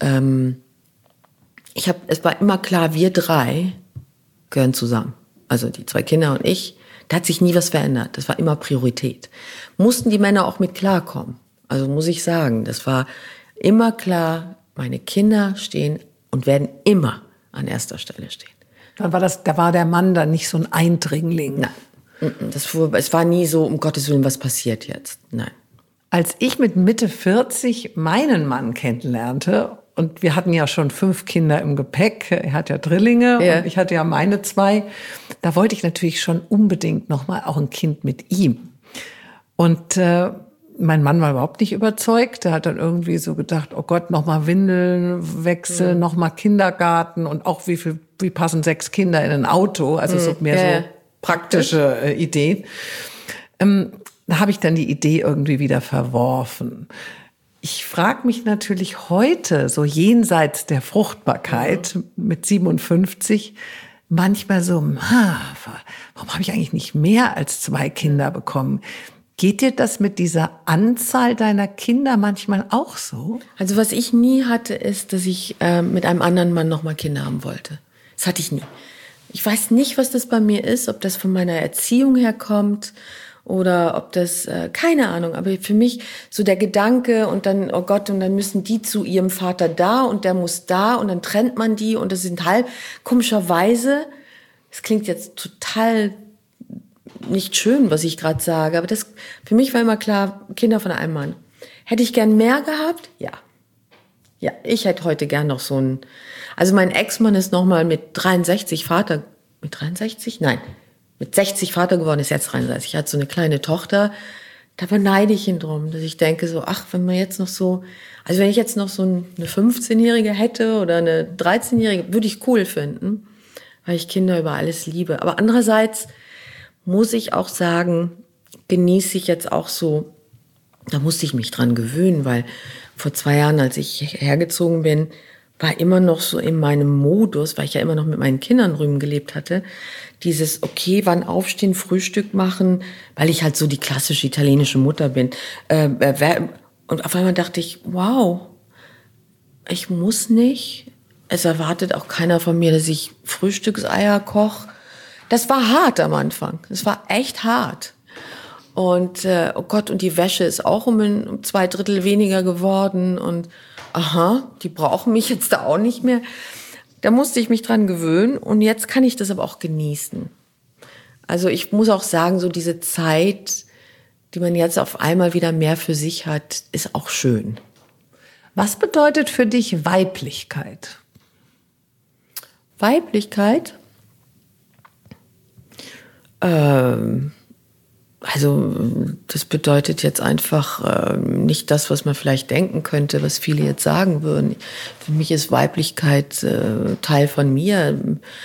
A: es war immer klar, wir 3 gehören zusammen. Also die 2 Kinder und ich. Da hat sich nie was verändert. Das war immer Priorität. Mussten die Männer auch mit klarkommen. Also muss ich sagen, das war immer klar, meine Kinder stehen und werden immer an erster Stelle stehen.
B: Da war der Mann dann nicht so ein Eindringling.
A: Nein, es war nie so, um Gottes Willen, was passiert jetzt. Nein.
B: Als ich mit Mitte 40 meinen Mann kennenlernte, und wir hatten ja schon 5 Kinder im Gepäck, er hat ja Drillinge und ich hatte ja meine 2, da wollte ich natürlich schon unbedingt nochmal auch ein Kind mit ihm. Und mein Mann war überhaupt nicht überzeugt. Der hat dann irgendwie so gedacht, oh Gott, nochmal Windeln wechseln, nochmal Kindergarten und auch wie passen 6 Kinder in ein Auto? Also so mehr so praktische Ideen. Da habe ich dann die Idee irgendwie wieder verworfen. Ich frage mich natürlich heute, so jenseits der Fruchtbarkeit mit 57, manchmal so, warum habe ich eigentlich nicht mehr als 2 Kinder bekommen? Geht dir das mit dieser Anzahl deiner Kinder manchmal auch so?
A: Also was ich nie hatte, ist, dass ich mit einem anderen Mann nochmal Kinder haben wollte. Das hatte ich nie. Ich weiß nicht, was das bei mir ist, ob das von meiner Erziehung herkommt oder ob das, keine Ahnung, aber für mich so der Gedanke und dann, oh Gott, und dann müssen die zu ihrem Vater da und der muss da und dann trennt man die und das sind komischerweise, das klingt jetzt total nicht schön, was ich gerade sage, aber das für mich war immer klar, Kinder von einem Mann. Hätte ich gern mehr gehabt? Ja. Ja, ich hätte heute gern noch so einen, also mein Ex-Mann ist nochmal mit 63 Vater, mit 63? Nein, mit 60 Vater geworden, ist jetzt 33. Er hat so eine kleine Tochter, da beneide ich ihn drum, dass ich denke so, ach, wenn man jetzt noch so, also wenn ich jetzt noch so eine 15-Jährige hätte oder eine 13-Jährige, würde ich cool finden, weil ich Kinder über alles liebe. Aber andererseits muss ich auch sagen, genieße ich jetzt auch so, da musste ich mich dran gewöhnen, weil vor 2 Jahren, als ich hergezogen bin, war immer noch so in meinem Modus, weil ich ja immer noch mit meinen Kindern drüben gelebt hatte, dieses, okay, wann aufstehen, Frühstück machen, weil ich halt so die klassische italienische Mutter bin. Und auf einmal dachte ich, wow, ich muss nicht, es erwartet auch keiner von mir, dass ich Frühstückseier koche. Das war hart am Anfang. Das war echt hart. Und oh Gott, und die Wäsche ist auch um 2/3 weniger geworden. Und aha, die brauchen mich jetzt da auch nicht mehr. Da musste ich mich dran gewöhnen. Und jetzt kann ich das aber auch genießen. Also ich muss auch sagen, so diese Zeit, die man jetzt auf einmal wieder mehr für sich hat, ist auch schön.
B: Was bedeutet für dich Weiblichkeit?
A: Weiblichkeit? Also das bedeutet jetzt einfach nicht das, was man vielleicht denken könnte, was viele jetzt sagen würden. Für mich ist Weiblichkeit Teil von mir,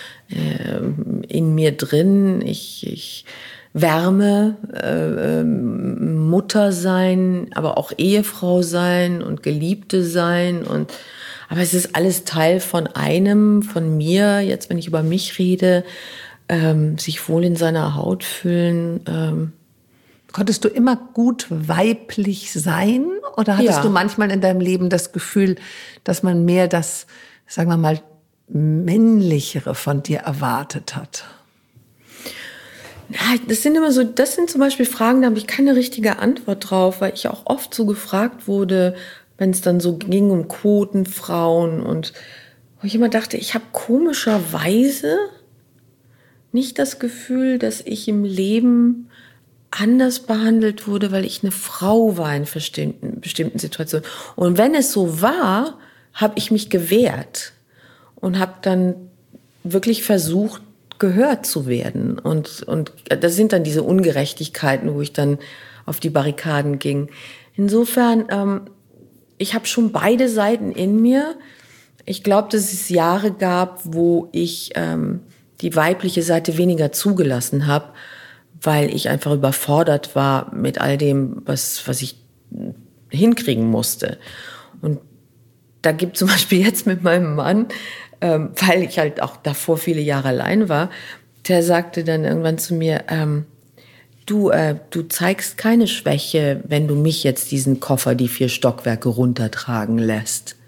A: in mir drin. Ich Wärme, Mutter sein, aber auch Ehefrau sein und Geliebte sein. Aber es ist alles Teil von mir. Jetzt, wenn ich über mich rede, sich wohl in seiner Haut fühlen.
B: Konntest du immer gut weiblich sein? Oder hattest du manchmal in deinem Leben das Gefühl, dass man mehr das, sagen wir mal, Männlichere von dir erwartet hat?
A: Ja, das sind zum Beispiel Fragen, da habe ich keine richtige Antwort drauf, weil ich auch oft so gefragt wurde, wenn es dann so ging um Quotenfrauen und wo ich immer dachte, ich habe komischerweise nicht das Gefühl, dass ich im Leben anders behandelt wurde, weil ich eine Frau war in bestimmten Situationen. Und wenn es so war, habe ich mich gewehrt und habe dann wirklich versucht, gehört zu werden. Und das sind dann diese Ungerechtigkeiten, wo ich dann auf die Barrikaden ging. Insofern, ich habe schon beide Seiten in mir. Ich glaube, dass es Jahre gab, wo ich die weibliche Seite weniger zugelassen habe, weil ich einfach überfordert war mit all dem, was ich hinkriegen musste. Und da gibt zum Beispiel jetzt mit meinem Mann, weil ich halt auch davor viele Jahre allein war, der sagte dann irgendwann zu mir, du zeigst keine Schwäche, wenn du mich jetzt diesen Koffer, die 4 Stockwerke runtertragen lässt.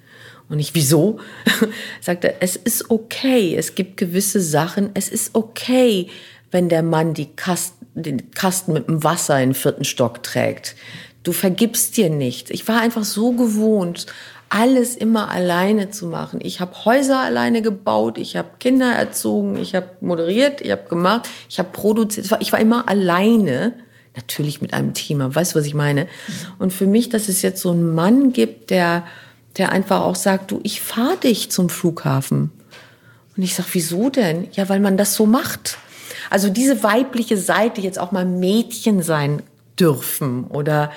A: Und ich, wieso? Sagt er, es ist okay, es gibt gewisse Sachen, es ist okay, wenn der Mann den Kasten mit dem Wasser in den 4. Stock trägt. Du vergibst dir nichts. Ich war einfach so gewohnt, alles immer alleine zu machen. Ich habe Häuser alleine gebaut, ich habe Kinder erzogen, ich habe moderiert, ich habe gemacht, ich habe produziert. Ich war immer alleine, natürlich mit einem Team, aber weißt du, was ich meine? Und für mich, dass es jetzt so einen Mann gibt, der einfach auch sagt, du, ich fahre dich zum Flughafen. Und ich sag, wieso denn? Ja, weil man das so macht. Also diese weibliche Seite, jetzt auch mal Mädchen sein dürfen oder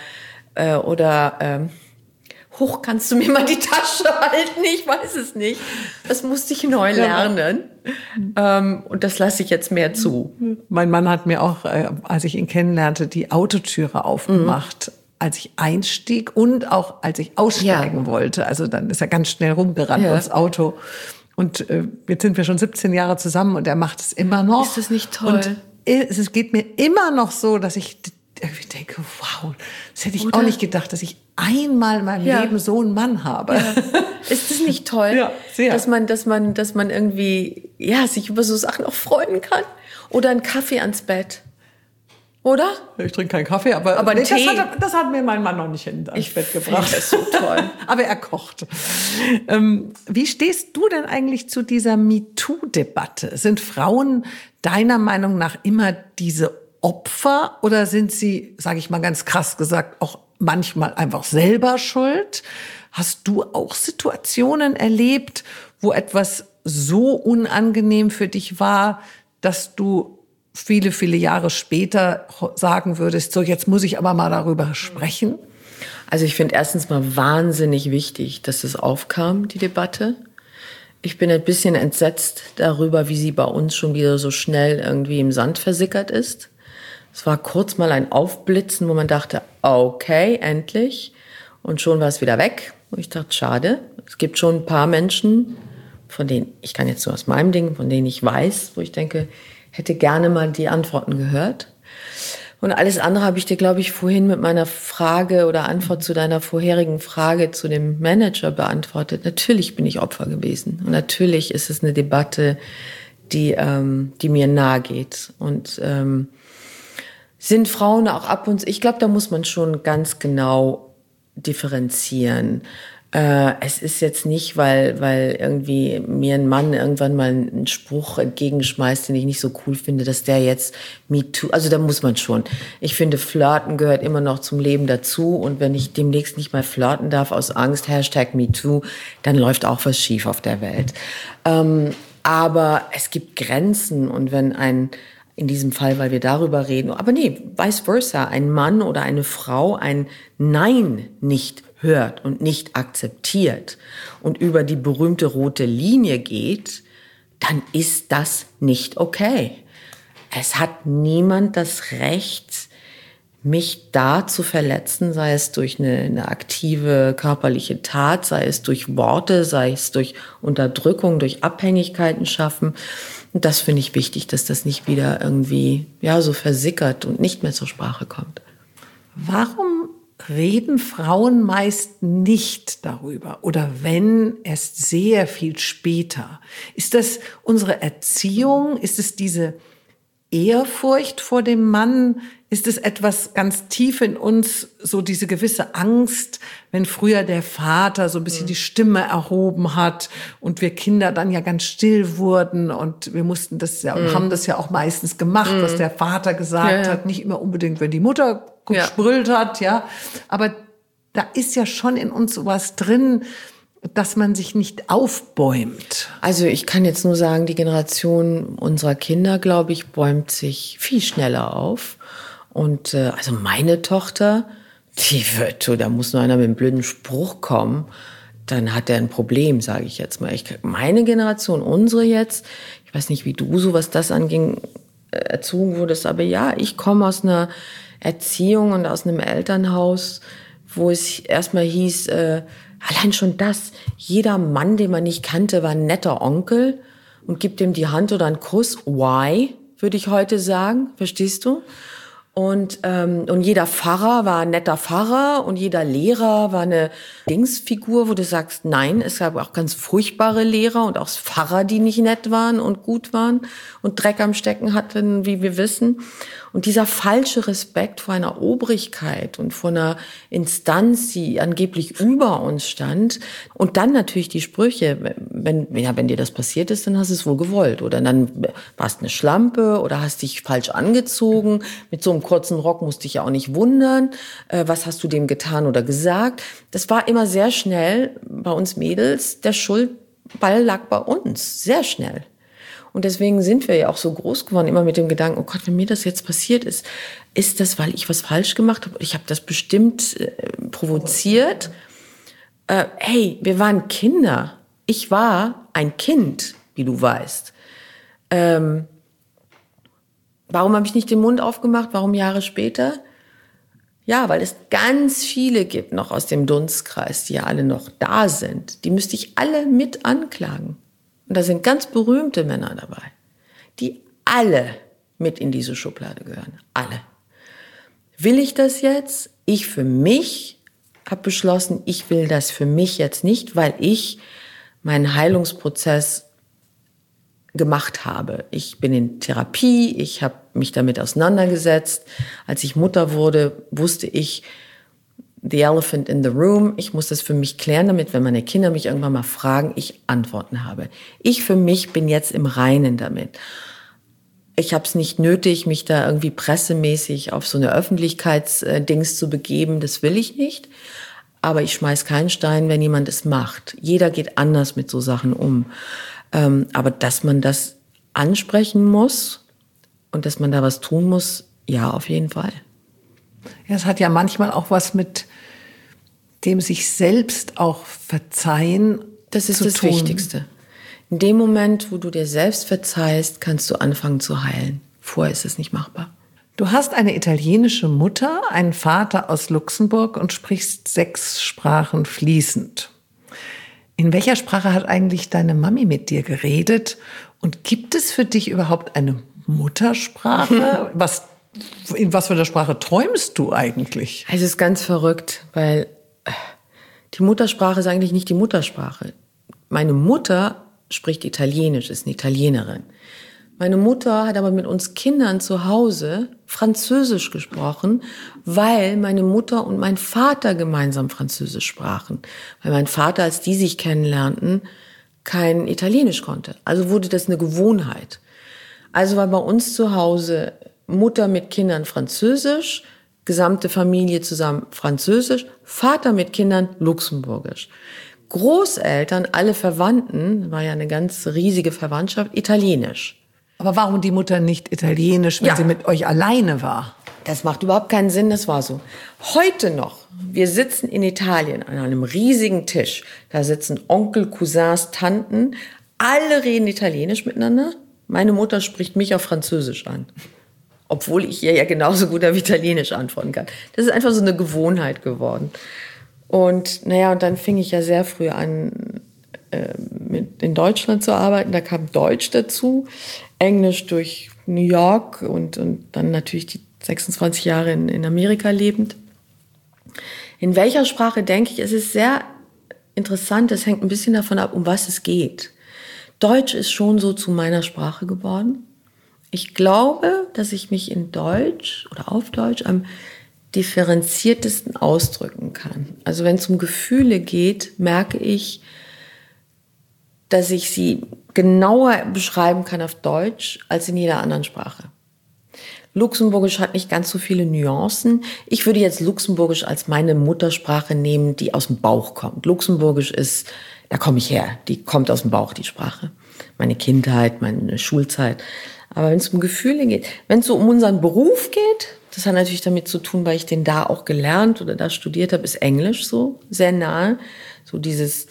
A: hoch, kannst du mir mal die Tasche halten? Ich weiß es nicht. Das musste ich neu lernen. Und das lasse ich jetzt mehr zu.
B: Mein Mann hat mir auch, als ich ihn kennenlernte, die Autotüre aufgemacht, als ich einstieg und auch als ich aussteigen wollte. Also dann ist er ganz schnell rumgerannt ins Auto. Und jetzt sind wir schon 17 Jahre zusammen und er macht es immer noch.
A: Ist das nicht toll?
B: Und es geht mir immer noch so, dass ich irgendwie denke, wow, das hätte ich auch nicht gedacht, dass ich einmal in meinem Leben so einen Mann habe.
A: Ja. Ist das nicht toll?
B: Ja, sehr.
A: Dass man irgendwie, sich über so Sachen auch freuen kann? Oder einen Kaffee ans Bett. Oder?
B: Ich trinke keinen Kaffee, aber
A: nee,
B: Tee. Das hat mir mein Mann noch nicht ans Bett gebracht.
A: Das ist so toll.
B: Aber er kocht. Wie stehst du denn eigentlich zu dieser MeToo-Debatte? Sind Frauen deiner Meinung nach immer diese Opfer oder sind sie, sage ich mal ganz krass gesagt, auch manchmal einfach selber schuld? Hast du auch Situationen erlebt, wo etwas so unangenehm für dich war, dass du viele, viele Jahre später sagen würdest, so jetzt muss ich aber mal darüber sprechen?
A: Also ich finde erstens mal wahnsinnig wichtig, dass es aufkam, die Debatte. Ich bin ein bisschen entsetzt darüber, wie sie bei uns schon wieder so schnell irgendwie im Sand versickert ist. Es war kurz mal ein Aufblitzen, wo man dachte, okay, endlich. Und schon war es wieder weg. Und ich dachte, schade. Es gibt schon ein paar Menschen, von denen, ich kann jetzt nur aus meinem Ding, von denen ich weiß, wo ich denke, hätte gerne mal die Antworten gehört. Und alles andere habe ich dir, glaube ich, vorhin mit meiner Frage oder Antwort zu deiner vorherigen Frage zu dem Manager beantwortet. Natürlich bin ich Opfer gewesen. Und natürlich ist es eine Debatte, die mir nahe geht. Und sind Frauen auch ab und zu, ich glaube, da muss man schon ganz genau differenzieren. Es ist jetzt nicht, weil irgendwie mir ein Mann irgendwann mal einen Spruch entgegenschmeißt, den ich nicht so cool finde, dass der jetzt MeToo, also da muss man schon. Ich finde, Flirten gehört immer noch zum Leben dazu und wenn ich demnächst nicht mal flirten darf aus Angst, #MeToo, dann läuft auch was schief auf der Welt. Aber es gibt Grenzen und wenn in diesem Fall, weil wir darüber reden, aber nee, vice versa, ein Mann oder eine Frau ein Nein nicht hört und nicht akzeptiert und über die berühmte rote Linie geht, dann ist das nicht okay. Es hat niemand das Recht, mich da zu verletzen, sei es durch eine aktive körperliche Tat, sei es durch Worte, sei es durch Unterdrückung, durch Abhängigkeiten schaffen. Und das finde ich wichtig, dass das nicht wieder irgendwie so versickert und nicht mehr zur Sprache kommt.
B: Warum reden Frauen meist nicht darüber oder wenn, erst sehr viel später? Ist das unsere Erziehung? Ist es diese Ehrfurcht vor dem Mann? Ist es etwas ganz tief in uns, so diese gewisse Angst, wenn früher der Vater so ein bisschen die Stimme erhoben hat und wir Kinder dann ja ganz still wurden und wir mussten das ja und haben das ja auch meistens gemacht, was der Vater gesagt hat, nicht immer unbedingt, wenn die Mutter gesbrüllt hat, aber da ist ja schon in uns sowas drin, dass man sich nicht aufbäumt.
A: Also ich kann jetzt nur sagen, die Generation unserer Kinder, glaube ich, bäumt sich viel schneller auf. Und also meine Tochter, da muss nur einer mit einem blöden Spruch kommen, dann hat er ein Problem, sage ich jetzt mal. Meine Generation, unsere jetzt, ich weiß nicht, wie du so, was das anging, erzogen wurdest, aber ich komme aus einer Erziehung und aus einem Elternhaus, wo es erstmal hieß, allein schon das, jeder Mann, den man nicht kannte, war ein netter Onkel und gibt ihm die Hand oder einen Kuss. Why, würde ich heute sagen, verstehst du? Und jeder Pfarrer war ein netter Pfarrer und jeder Lehrer war eine Dingsfigur, wo du sagst, nein, es gab auch ganz furchtbare Lehrer und auch Pfarrer, die nicht nett waren und gut waren und Dreck am Stecken hatten, wie wir wissen. Und dieser falsche Respekt vor einer Obrigkeit und vor einer Instanz, die angeblich über uns stand. Und dann natürlich die Sprüche, wenn dir das passiert ist, dann hast du es wohl gewollt. Oder dann warst eine Schlampe oder hast dich falsch angezogen. Mit so einem kurzen Rock musst dich ja auch nicht wundern. Was hast du dem getan oder gesagt? Das war immer sehr schnell bei uns Mädels. Der Schuldball lag bei uns, sehr schnell. Und deswegen sind wir ja auch so groß geworden, immer mit dem Gedanken, oh Gott, wenn mir das jetzt passiert ist, ist das, weil ich was falsch gemacht habe? Ich habe das bestimmt provoziert. Hey, wir waren Kinder. Ich war ein Kind, wie du weißt. Warum habe ich nicht den Mund aufgemacht? Warum Jahre später? Ja, weil es ganz viele gibt noch aus dem Dunstkreis, die ja alle noch da sind. Die müsste ich alle mit anklagen. Und da sind ganz berühmte Männer dabei, die alle mit in diese Schublade gehören. Alle. Will ich das jetzt? Ich für mich habe beschlossen, ich will das für mich jetzt nicht, weil ich meinen Heilungsprozess gemacht habe. Ich bin in Therapie, ich habe mich damit auseinandergesetzt. Als ich Mutter wurde, wusste ich, the elephant in the room. Ich muss das für mich klären, damit, wenn meine Kinder mich irgendwann mal fragen, ich Antworten habe. Ich für mich bin jetzt im Reinen damit. Ich habe es nicht nötig, mich da irgendwie pressemäßig auf so eine Öffentlichkeitsdings zu begeben. Das will ich nicht. Aber ich schmeiß keinen Stein, wenn jemand es macht. Jeder geht anders mit so Sachen um. Aber dass man das ansprechen muss und dass man da was tun muss, ja, auf jeden Fall.
B: Ja, es hat ja manchmal auch was mit dem sich selbst auch verzeihen.
A: Das ist das Wichtigste. In dem Moment, wo du dir selbst verzeihst, kannst du anfangen zu heilen. Vorher ist es nicht machbar.
B: Du hast eine italienische Mutter, einen Vater aus Luxemburg und sprichst 6 Sprachen fließend. In welcher Sprache hat eigentlich deine Mami mit dir geredet? Und gibt es für dich überhaupt eine Muttersprache? In was für einer Sprache träumst du eigentlich?
A: Es ist ganz verrückt, weil die Muttersprache ist eigentlich nicht die Muttersprache. Meine Mutter spricht Italienisch, ist eine Italienerin. Meine Mutter hat aber mit uns Kindern zu Hause Französisch gesprochen, weil meine Mutter und mein Vater gemeinsam Französisch sprachen. Weil mein Vater, als die sich kennenlernten, kein Italienisch konnte. Also wurde das eine Gewohnheit. Also war bei uns zu Hause Mutter mit Kindern Französisch, gesamte Familie zusammen Französisch, Vater mit Kindern Luxemburgisch. Großeltern, alle Verwandten, war ja eine ganz riesige Verwandtschaft, Italienisch.
B: Aber warum die Mutter nicht Italienisch, wenn sie mit euch alleine war?
A: Das macht überhaupt keinen Sinn, das war so. Heute noch, wir sitzen in Italien an einem riesigen Tisch. Da sitzen Onkel, Cousins, Tanten, alle reden Italienisch miteinander. Meine Mutter spricht mich auf Französisch an. Obwohl ich ihr ja genauso gut auf Italienisch antworten kann. Das ist einfach so eine Gewohnheit geworden. Und und dann fing ich ja sehr früh an, in Deutschland zu arbeiten. Da kam Deutsch dazu, Englisch durch New York und dann natürlich die 26 Jahre in Amerika lebend. In welcher Sprache denke ich, es ist sehr interessant, es hängt ein bisschen davon ab, um was es geht. Deutsch ist schon so zu meiner Sprache geworden. Ich glaube, dass ich mich in Deutsch oder auf Deutsch am differenziertesten ausdrücken kann. Also wenn es um Gefühle geht, merke ich, dass ich sie genauer beschreiben kann auf Deutsch als in jeder anderen Sprache. Luxemburgisch hat nicht ganz so viele Nuancen. Ich würde jetzt Luxemburgisch als meine Muttersprache nehmen, die aus dem Bauch kommt. Luxemburgisch ist, da komme ich her, die kommt aus dem Bauch, die Sprache. Meine Kindheit, meine Schulzeit. Aber wenn es um Gefühle geht, wenn es so um unseren Beruf geht, das hat natürlich damit zu tun, weil ich den da auch gelernt oder da studiert habe, ist Englisch so sehr nahe. So dieses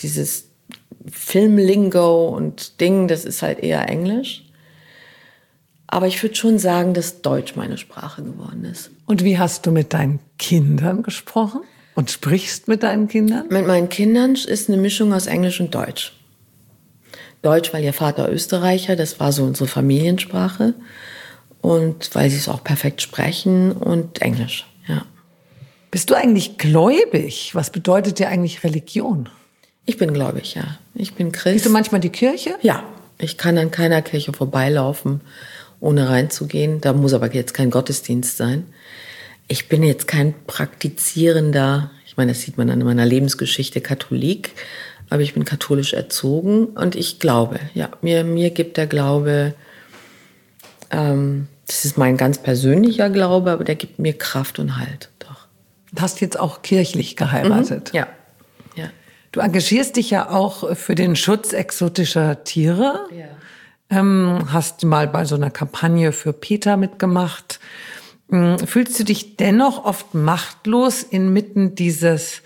A: Filmlingo und Ding, das ist halt eher Englisch. Aber ich würde schon sagen, dass Deutsch meine Sprache geworden ist.
B: Und wie hast du mit deinen Kindern gesprochen? Und sprichst mit deinen Kindern?
A: Mit meinen Kindern ist eine Mischung aus Englisch und Deutsch. Deutsch, weil ihr Vater Österreicher, das war so unsere Familiensprache. und weil sie es auch perfekt sprechen und Englisch, ja.
B: Bist du eigentlich gläubig? Was bedeutet dir eigentlich Religion?
A: Ich bin gläubig, ja. Ich bin Christ.
B: Gehst du manchmal in die Kirche?
A: Ja, ich kann an keiner Kirche vorbeilaufen, ohne reinzugehen. Da muss aber jetzt kein Gottesdienst sein. Ich bin jetzt kein praktizierender, ich meine, das sieht man an meiner Lebensgeschichte, Katholik, aber ich bin katholisch erzogen und ich glaube, ja, mir gibt der Glaube, das ist mein ganz persönlicher Glaube, aber der gibt mir Kraft und Halt, doch.
B: Du hast jetzt auch kirchlich geheiratet.
A: Ja, ja.
B: Du engagierst dich ja auch für den Schutz exotischer Tiere. Ja. Hast mal bei so einer Kampagne für PETA mitgemacht. Fühlst du dich dennoch oft machtlos inmitten dieses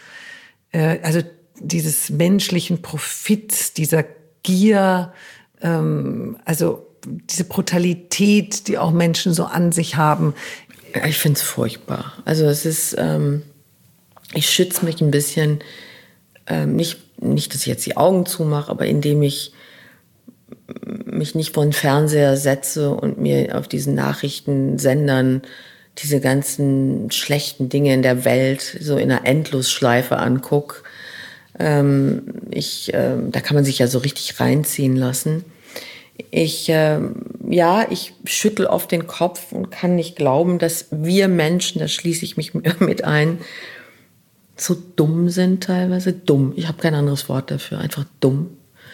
B: menschlichen Profits, dieser Gier, also diese Brutalität, die auch Menschen so an sich haben?
A: Ich finde es furchtbar. Also es ist, ich schütze mich ein bisschen, nicht, dass ich jetzt die Augen zumache, aber indem ich mich nicht vor den Fernseher setze und mir auf diesen Nachrichtensendern diese ganzen schlechten Dinge in der Welt so in einer Endlosschleife angucke. Da kann man sich ja so richtig reinziehen lassen. Ich schüttel oft den Kopf und kann nicht glauben, dass wir Menschen, da schließe ich mich mit ein, so dumm sind teilweise. Dumm, ich habe kein anderes Wort dafür, einfach dumm.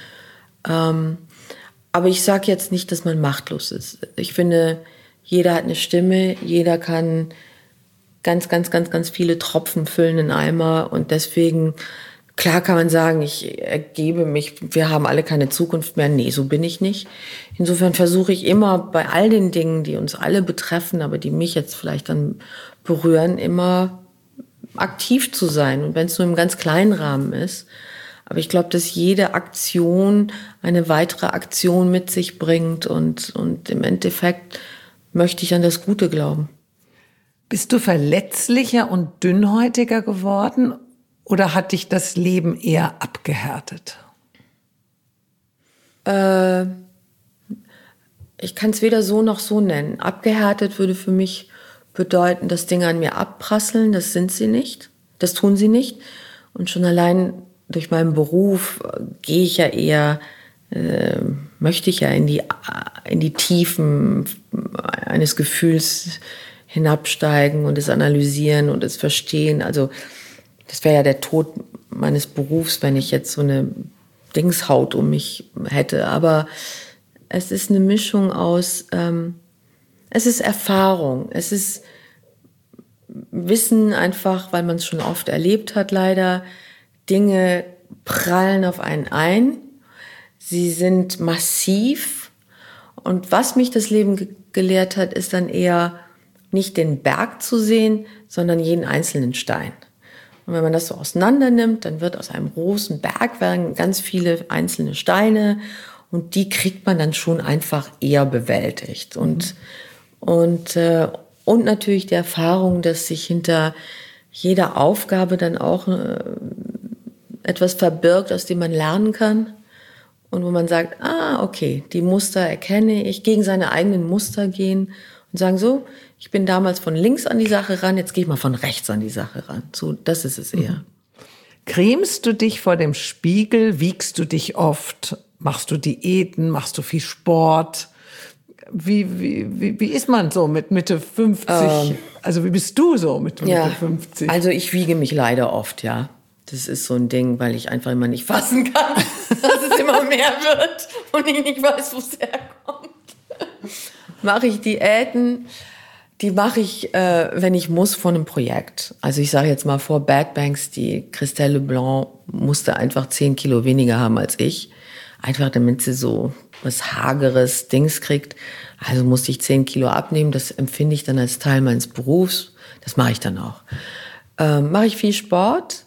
A: Aber ich sage jetzt nicht, dass man machtlos ist. Ich finde, jeder hat eine Stimme, jeder kann ganz, ganz, ganz, ganz viele Tropfen füllen in Eimer und deswegen, klar kann man sagen, ich ergebe mich, wir haben alle keine Zukunft mehr. Nee, so bin ich nicht. Insofern versuche ich immer bei all den Dingen, die uns alle betreffen, aber die mich jetzt vielleicht dann berühren, immer aktiv zu sein. Und wenn es nur im ganz kleinen Rahmen ist. Aber ich glaube, dass jede Aktion eine weitere Aktion mit sich bringt und im Endeffekt möchte ich an das Gute glauben.
B: Bist du verletzlicher und dünnhäutiger geworden oder hat dich das Leben eher abgehärtet?
A: Ich kann es weder so noch so nennen. Abgehärtet würde für mich bedeuten, dass Dinge an mir abprasseln. Das sind sie nicht. Das tun sie nicht. Und schon allein durch meinen Beruf gehe ich ja eher, möchte ich ja in die Tiefen eines Gefühls hinabsteigen und es analysieren und es verstehen. Also das wäre ja der Tod meines Berufs, wenn ich jetzt so eine Dingshaut um mich hätte. Aber es ist eine Mischung aus, es ist Erfahrung, es ist Wissen einfach, weil man es schon oft erlebt hat leider. Dinge prallen auf einen ein, sie sind massiv und was mich das Leben gelehrt hat, ist dann eher nicht den Berg zu sehen, sondern jeden einzelnen Stein. Und wenn man das so auseinander nimmt, dann wird aus einem großen Berg werden ganz viele einzelne Steine und die kriegt man dann schon einfach eher bewältigt. Und natürlich die Erfahrung, dass sich hinter jeder Aufgabe dann auch etwas verbirgt, aus dem man lernen kann und wo man sagt, okay, die Muster erkenne ich, gegen seine eigenen Muster gehen und sagen so, ich bin damals von links an die Sache ran, jetzt gehe ich mal von rechts an die Sache ran. So, das ist es eher.
B: Cremst du dich vor dem Spiegel? Wiegst du dich oft? Machst du Diäten? Machst du viel Sport? Wie ist man so mit Mitte 50? Also wie bist du so mit Mitte 50?
A: Also ich wiege mich leider oft, ja. Das ist so ein Ding, weil ich einfach immer nicht fassen kann, dass es immer mehr wird und ich nicht weiß, wo es herkommt. Mache ich Diäten, die mache ich, wenn ich muss, von einem Projekt. Also ich sage jetzt mal vor Bad Banks, die Christelle Leblanc musste einfach 10 Kilo weniger haben als ich. Einfach damit sie so was hageres Dings kriegt. Also musste ich 10 Kilo abnehmen. Das empfinde ich dann als Teil meines Berufs. Das mache ich dann auch. Mache ich viel Sport?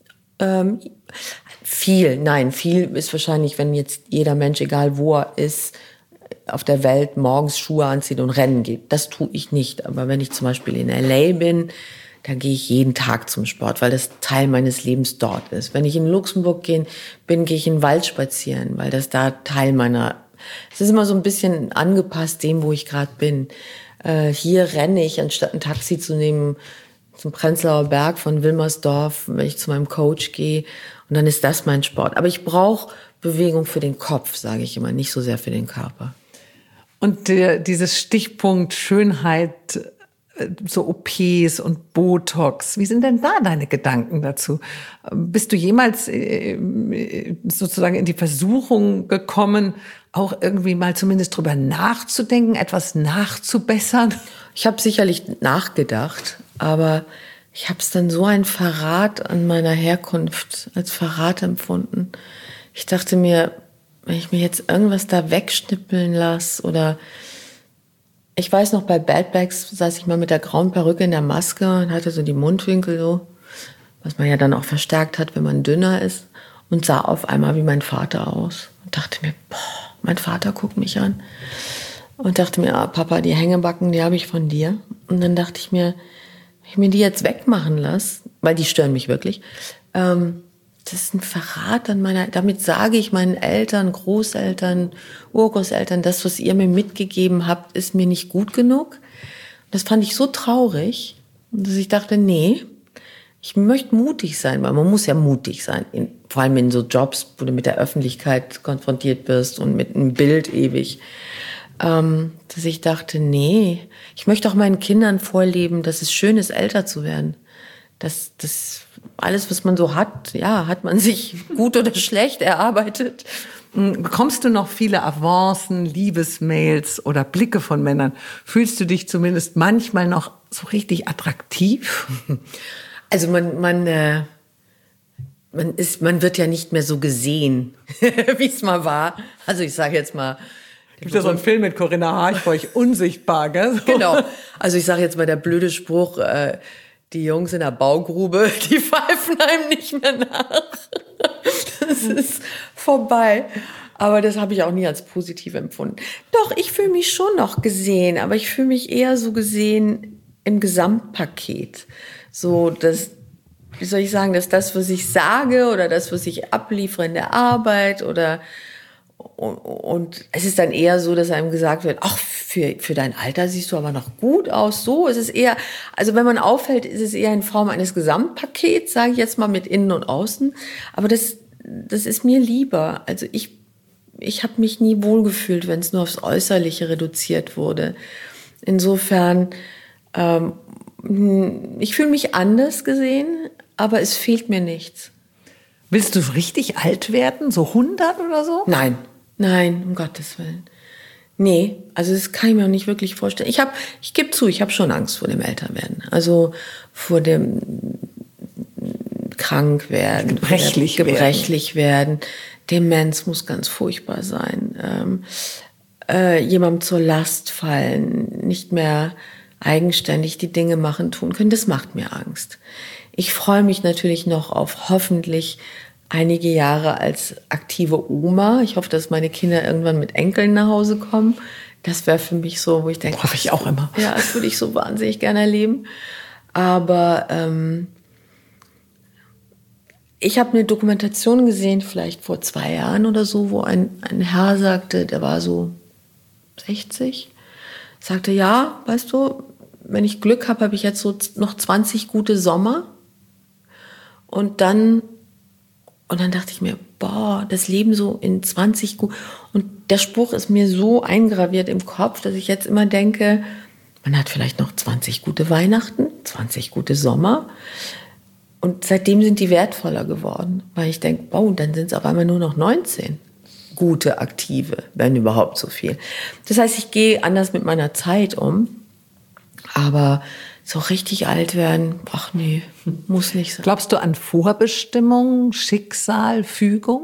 A: Viel ist wahrscheinlich, wenn jetzt jeder Mensch, egal wo er ist, auf der Welt morgens Schuhe anzieht und rennen geht. Das tue ich nicht. Aber wenn ich zum Beispiel in LA bin, dann gehe ich jeden Tag zum Sport, weil das Teil meines Lebens dort ist. Wenn ich in Luxemburg gehe ich in den Wald spazieren, weil das da Teil meiner Es ist immer so ein bisschen angepasst dem, wo ich gerade bin. Hier renne ich, anstatt ein Taxi zu nehmen, zum Prenzlauer Berg von Wilmersdorf, wenn ich zu meinem Coach gehe. Und dann ist das mein Sport. Aber ich brauche Bewegung für den Kopf, sage ich immer, nicht so sehr für den Körper.
B: Und dieses Stichpunkt Schönheit, so OPs und Botox, wie sind denn da deine Gedanken dazu? Bist du jemals sozusagen in die Versuchung gekommen, auch irgendwie mal zumindest drüber nachzudenken, etwas nachzubessern?
A: Ich habe sicherlich nachgedacht, aber ich habe es dann so ein Verrat an meiner Herkunft als Verrat empfunden. Ich dachte mir, wenn ich mir jetzt irgendwas da wegschnippeln lasse oder ich weiß noch, bei Bad Bags saß ich mal mit der grauen Perücke in der Maske und hatte so die Mundwinkel so, was man ja dann auch verstärkt hat, wenn man dünner ist, und sah auf einmal wie mein Vater aus und dachte mir, boah, mein Vater guckt mich an und dachte mir, Papa, die Hängebacken, die habe ich von dir. Und dann dachte ich mir, wenn ich mir die jetzt wegmachen lasse, weil die stören mich wirklich, das ist ein Verrat an damit sage ich meinen Eltern, Großeltern, Urgroßeltern, das, was ihr mir mitgegeben habt, ist mir nicht gut genug. Das fand ich so traurig, dass ich dachte, nee, ich möchte mutig sein, weil man muss ja mutig sein, vor allem in so Jobs, wo du mit der Öffentlichkeit konfrontiert wirst und mit einem Bild ewig, dass ich dachte, nee, ich möchte auch meinen Kindern vorleben, dass es schön ist, älter zu werden. Das alles, was man so hat, ja, hat man sich gut oder schlecht erarbeitet.
B: Bekommst du noch viele Avancen, Liebesmails oder Blicke von Männern? Fühlst du dich zumindest manchmal noch so richtig attraktiv?
A: Also man wird ja nicht mehr so gesehen, wie es mal war. Also ich sage jetzt mal,
B: gibt ja so einen Film mit Corinna Harchbeuch, Unsichtbar, gell? So.
A: Genau. Also ich sage jetzt mal der blöde Spruch, die Jungs in der Baugrube, die pfeifen einem nicht mehr nach. Das ist vorbei. Aber das habe ich auch nie als positiv empfunden. Doch, ich fühle mich schon noch gesehen, aber ich fühle mich eher so gesehen im Gesamtpaket. So, das, wie soll ich sagen, dass das, was ich sage oder das, was ich abliefere in der Arbeit und es ist dann eher so, dass einem gesagt wird, ach, für dein Alter siehst du aber noch gut aus. So ist es eher, also wenn man auffällt, ist es eher in Form eines Gesamtpakets, sage ich jetzt mal, mit Innen und Außen. Aber das ist mir lieber. Also ich habe mich nie wohlgefühlt, wenn es nur aufs Äußerliche reduziert wurde. Insofern, ich fühle mich anders gesehen, aber es fehlt mir nichts.
B: Willst du richtig alt werden? So 100 oder so?
A: Nein, um Gottes Willen. Nee, also das kann ich mir auch nicht wirklich vorstellen. Ich gebe zu, ich habe schon Angst vor dem Älterwerden. Also vor dem Krankwerden, gebrechlich werden. Demenz muss ganz furchtbar sein. Jemandem zur Last fallen, nicht mehr eigenständig die Dinge machen, tun können, das macht mir Angst. Ich freue mich natürlich noch auf hoffentlich einige Jahre als aktive Oma. Ich hoffe, dass meine Kinder irgendwann mit Enkeln nach Hause kommen. Das wäre für mich so, wo ich denke,
B: hoffe ich auch immer.
A: Ja, das würde ich so wahnsinnig gerne erleben. Aber ich habe eine Dokumentation gesehen, vielleicht vor 2 Jahren oder so, wo ein Herr sagte, der war so 60, sagte, ja, weißt du, wenn ich Glück habe, habe ich jetzt so noch 20 gute Sommer. Und dann dachte ich mir, boah, das Leben so in 20 gut. Und der Spruch ist mir so eingraviert im Kopf, dass ich jetzt immer denke, man hat vielleicht noch 20 gute Weihnachten, 20 gute Sommer. Und seitdem sind die wertvoller geworden, weil ich denke, wow, dann sind es auf einmal nur noch 19 gute, aktive, wenn überhaupt so viel. Das heißt, ich gehe anders mit meiner Zeit um, aber so richtig alt werden, ach nee, muss nicht sein.
B: Glaubst du an Vorbestimmung, Schicksal, Fügung?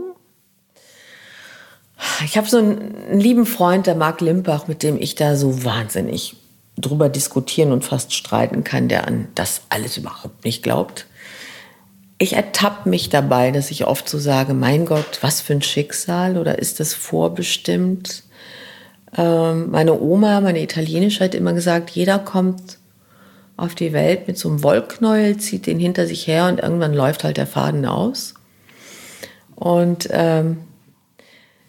A: Ich habe so einen lieben Freund, der Marc Limpach, mit dem ich da so wahnsinnig drüber diskutieren und fast streiten kann, der an das alles überhaupt nicht glaubt. Ich ertappe mich dabei, dass ich oft so sage, mein Gott, was für ein Schicksal oder ist das vorbestimmt? Meine Oma, meine Italienische, hat immer gesagt, jeder kommt auf die Welt mit so einem Wollknäuel, zieht den hinter sich her und irgendwann läuft halt der Faden aus. Und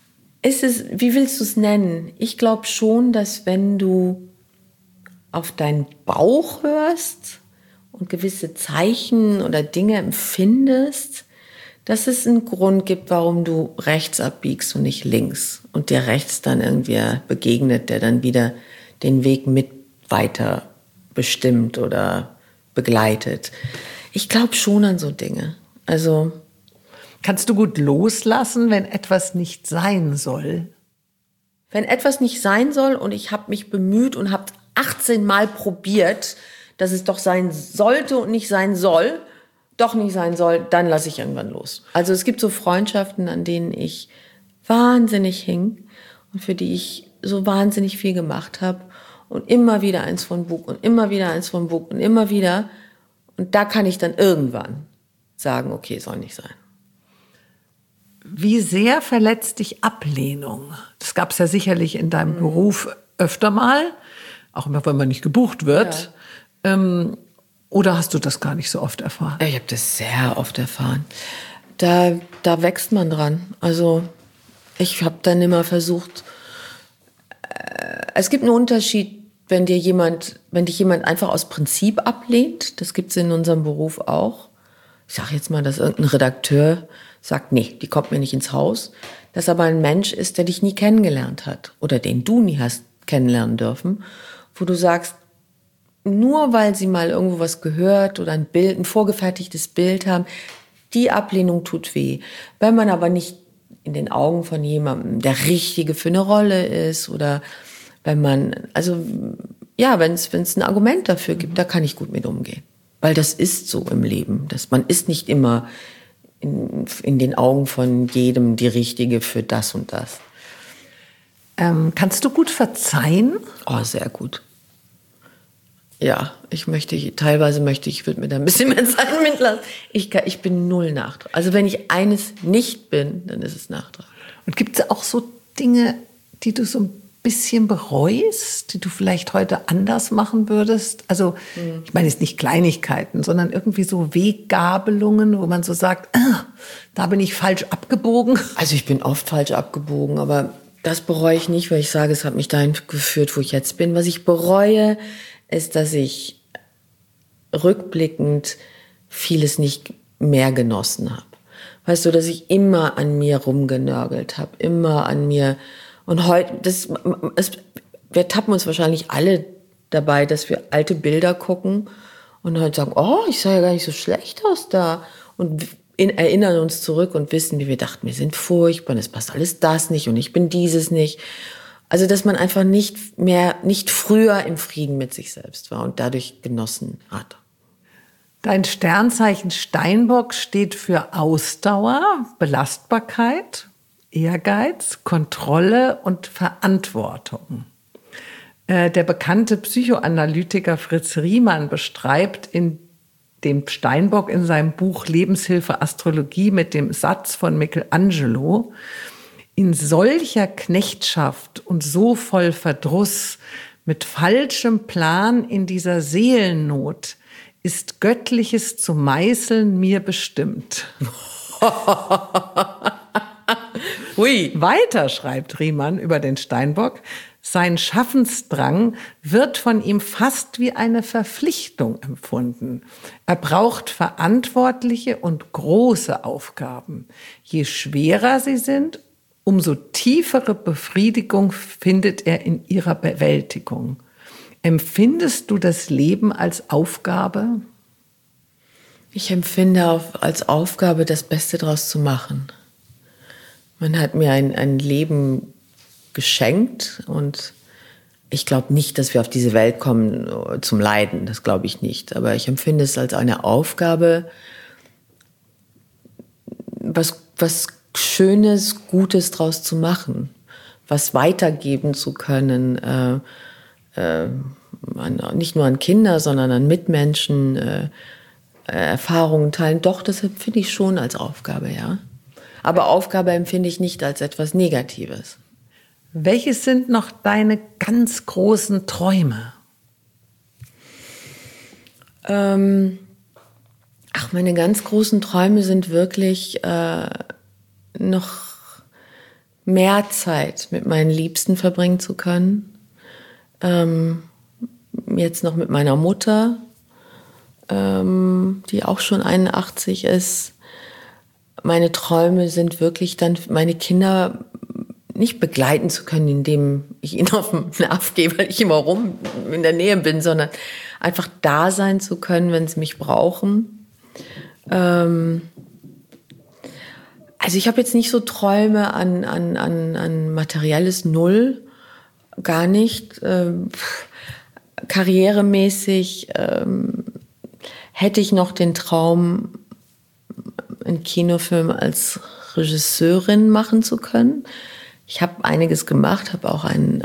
A: wie willst du es nennen? Ich glaube schon, dass wenn du auf deinen Bauch hörst und gewisse Zeichen oder Dinge empfindest, dass es einen Grund gibt, warum du rechts abbiegst und nicht links und dir rechts dann irgendwie begegnet, der dann wieder den Weg mit weiter bestimmt oder begleitet. Ich glaube schon an so Dinge. Also
B: kannst du gut loslassen, wenn etwas nicht sein soll?
A: Wenn etwas nicht sein soll und ich habe mich bemüht und habe 18 Mal probiert, dass es doch sein sollte und nicht sein soll, doch nicht sein soll, dann lasse ich irgendwann los. Also es gibt so Freundschaften, an denen ich wahnsinnig hing und für die ich so wahnsinnig viel gemacht habe und immer wieder eins von Bug und immer wieder eins von Bug und immer wieder. Und da kann ich dann irgendwann sagen, okay, soll nicht sein.
B: Wie sehr verletzt dich Ablehnung? Das gab es ja sicherlich in deinem Beruf öfter mal, auch immer, wenn man nicht gebucht wird. Ja. Oder hast du das gar nicht so oft erfahren?
A: Ich habe das sehr oft erfahren. Da wächst man dran. Also ich habe dann immer versucht, es gibt einen Unterschied, wenn dich jemand einfach aus Prinzip ablehnt. Das gibt es in unserem Beruf auch. Ich sage jetzt mal, dass irgendein Redakteur sagt, nee, die kommt mir nicht ins Haus. Dass aber ein Mensch ist, der dich nie kennengelernt hat oder den du nie hast kennenlernen dürfen, wo du sagst, nur weil sie mal irgendwo was gehört oder ein vorgefertigtes Bild haben, die Ablehnung tut weh. Wenn man aber nicht in den Augen von jemandem der Richtige für eine Rolle ist oder wenn es ein Argument dafür gibt, da kann ich gut mit umgehen. Weil das ist so im Leben. Man ist nicht immer in den Augen von jedem die Richtige für das und das.
B: Kannst du gut verzeihen?
A: Oh, sehr gut. Ja, teilweise ich würde mir da ein bisschen mehr Zeit mitlassen. Ich bin null nachtragend. Also wenn ich eines nicht bin, dann ist es nachtragend.
B: Und gibt es auch so Dinge, die du so ein bisschen bereust, die du vielleicht heute anders machen würdest? Also ich meine jetzt nicht Kleinigkeiten, sondern irgendwie so Weggabelungen, wo man so sagt, da bin ich falsch abgebogen.
A: Also ich bin oft falsch abgebogen, aber das bereue ich nicht, weil ich sage, es hat mich dahin geführt, wo ich jetzt bin. Was ich bereue, ist, dass ich rückblickend vieles nicht mehr genossen habe. Weißt du, dass ich immer an mir rumgenörgelt habe, immer an mir. Und heute, wir tappen uns wahrscheinlich alle dabei, dass wir alte Bilder gucken und heute sagen, oh, ich sah ja gar nicht so schlecht aus da. Und erinnern uns zurück und wissen, wie wir dachten, wir sind furchtbar, und es passt alles das nicht und ich bin dieses nicht. Also, dass man einfach nicht früher im Frieden mit sich selbst war und dadurch genossen hat.
B: Dein Sternzeichen Steinbock steht für Ausdauer, Belastbarkeit, Ehrgeiz, Kontrolle und Verantwortung. Der bekannte Psychoanalytiker Fritz Riemann beschreibt in dem Steinbock in seinem Buch Lebenshilfe Astrologie mit dem Satz von Michelangelo: In solcher Knechtschaft und so voll Verdruss, mit falschem Plan in dieser Seelennot, ist Göttliches zu meißeln mir bestimmt.
A: Hui.
B: Weiter schreibt Riemann über den Steinbock: Sein Schaffensdrang wird von ihm fast wie eine Verpflichtung empfunden. Er braucht verantwortliche und große Aufgaben. Je schwerer sie sind, umso tiefere Befriedigung findet er in ihrer Bewältigung. Empfindest du das Leben als Aufgabe?
A: Ich empfinde als Aufgabe, das Beste draus zu machen. Man hat mir ein Leben geschenkt und ich glaube nicht, dass wir auf diese Welt kommen zum Leiden. Das glaube ich nicht. Aber ich empfinde es als eine Aufgabe, was Schönes, Gutes draus zu machen, was weitergeben zu können, nicht nur an Kinder, sondern an Mitmenschen, Erfahrungen teilen. Doch, das empfinde ich schon als Aufgabe, ja. Aber Aufgabe empfinde ich nicht als etwas Negatives.
B: Welches sind noch deine ganz großen Träume?
A: Meine ganz großen Träume sind wirklich noch mehr Zeit mit meinen Liebsten verbringen zu können. Jetzt noch mit meiner Mutter, die auch schon 81 ist. Meine Träume sind wirklich dann, meine Kinder nicht begleiten zu können, indem ich ihnen auf den Nerv gehe, weil ich immer rum in der Nähe bin, sondern einfach da sein zu können, wenn sie mich brauchen. Also ich habe jetzt nicht so Träume an materielles Null, gar nicht. Karrieremäßig hätte ich noch den Traum, einen Kinofilm als Regisseurin machen zu können. Ich habe einiges gemacht, habe auch einen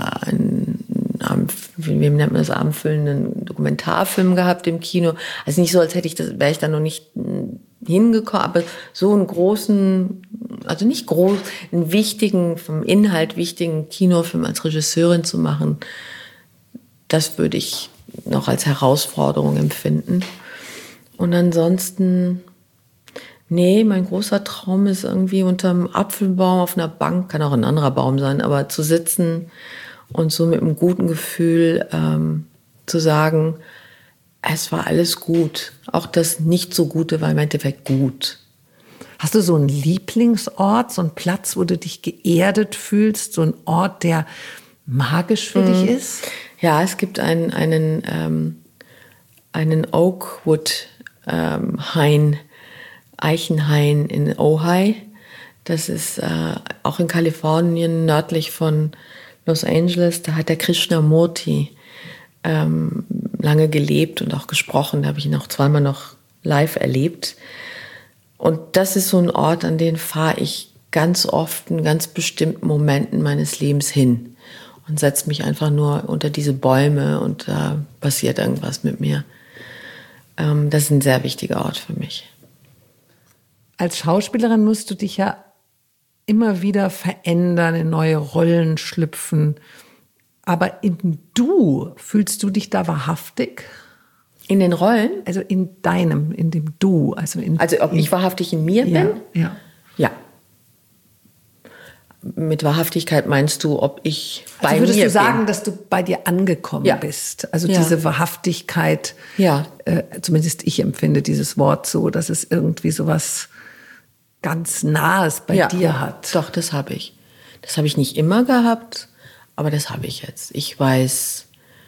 A: wie nennt man das, abendfüllenden Dokumentarfilm gehabt im Kino. Also nicht so, als wäre ich da noch nicht hingekommen, aber so einen großen, also nicht groß, einen wichtigen, vom Inhalt wichtigen Kinofilm als Regisseurin zu machen, das würde ich noch als Herausforderung empfinden. Und ansonsten, nee, mein großer Traum ist irgendwie unterm Apfelbaum auf einer Bank, kann auch ein anderer Baum sein, aber zu sitzen und so mit einem guten Gefühl zu sagen, es war alles gut. Auch das nicht so Gute war im Endeffekt gut.
B: Hast du so einen Lieblingsort, so einen Platz, wo du dich geerdet fühlst, so einen Ort, der magisch für dich ist?
A: Ja, es gibt einen Oakwood Hain, Eichenhain in Ojai. Das ist auch in Kalifornien, nördlich von Los Angeles. Da hat der Krishnamurti lange gelebt und auch gesprochen. Da habe ich ihn auch zweimal noch live erlebt. Und das ist so ein Ort, an den fahre ich ganz oft in ganz bestimmten Momenten meines Lebens hin und setze mich einfach nur unter diese Bäume und da passiert irgendwas mit mir. Das ist ein sehr wichtiger Ort für mich.
B: Als Schauspielerin musst du dich ja immer wieder verändern, in neue Rollen schlüpfen. Aber im Du, fühlst du dich da wahrhaftig?
A: In den Rollen?
B: Also in dem Du. Also
A: ob ich wahrhaftig in mir bin?
B: Ja.
A: Ja. Mit Wahrhaftigkeit meinst du, ob ich bei mir bin?
B: Würdest du sagen, dass du bei dir angekommen bist? Also diese Wahrhaftigkeit, zumindest ich empfinde dieses Wort so, dass es irgendwie sowas ganz Nahes bei dir hat.
A: Doch, das habe ich. Das habe ich nicht immer gehabt, aber das habe ich jetzt. Ich weiß,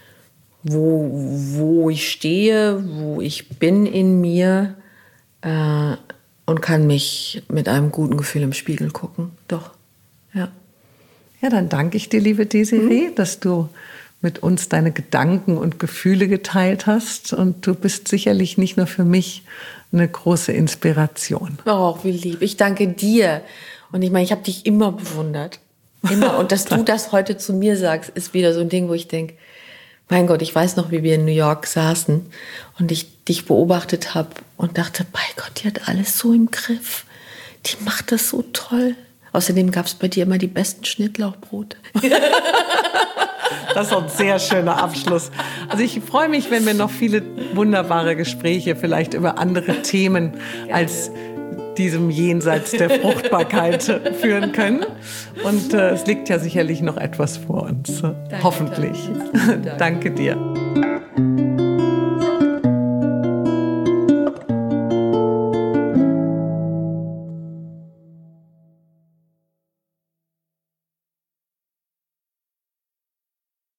A: wo ich stehe, wo ich bin in mir und kann mich mit einem guten Gefühl im Spiegel gucken. Doch, ja.
B: Ja, dann danke ich dir, liebe Desiree, dass du mit uns deine Gedanken und Gefühle geteilt hast. Und du bist sicherlich nicht nur für mich eine große Inspiration.
A: Oh, wie lieb. Ich danke dir. Und ich meine, ich habe dich immer bewundert. Immer. Und dass du das heute zu mir sagst, ist wieder so ein Ding, wo ich denke, mein Gott, ich weiß noch, wie wir in New York saßen und ich dich beobachtet habe und dachte, bei Gott, die hat alles so im Griff. Die macht das so toll. Außerdem gab es bei dir immer die besten Schnittlauchbrote.
B: Das ist ein sehr schöner Abschluss. Also ich freue mich, wenn wir noch viele wunderbare Gespräche vielleicht über andere Themen als diesem Jenseits der Fruchtbarkeit führen können. Und es liegt ja sicherlich noch etwas vor uns. Hoffentlich. Danke dir.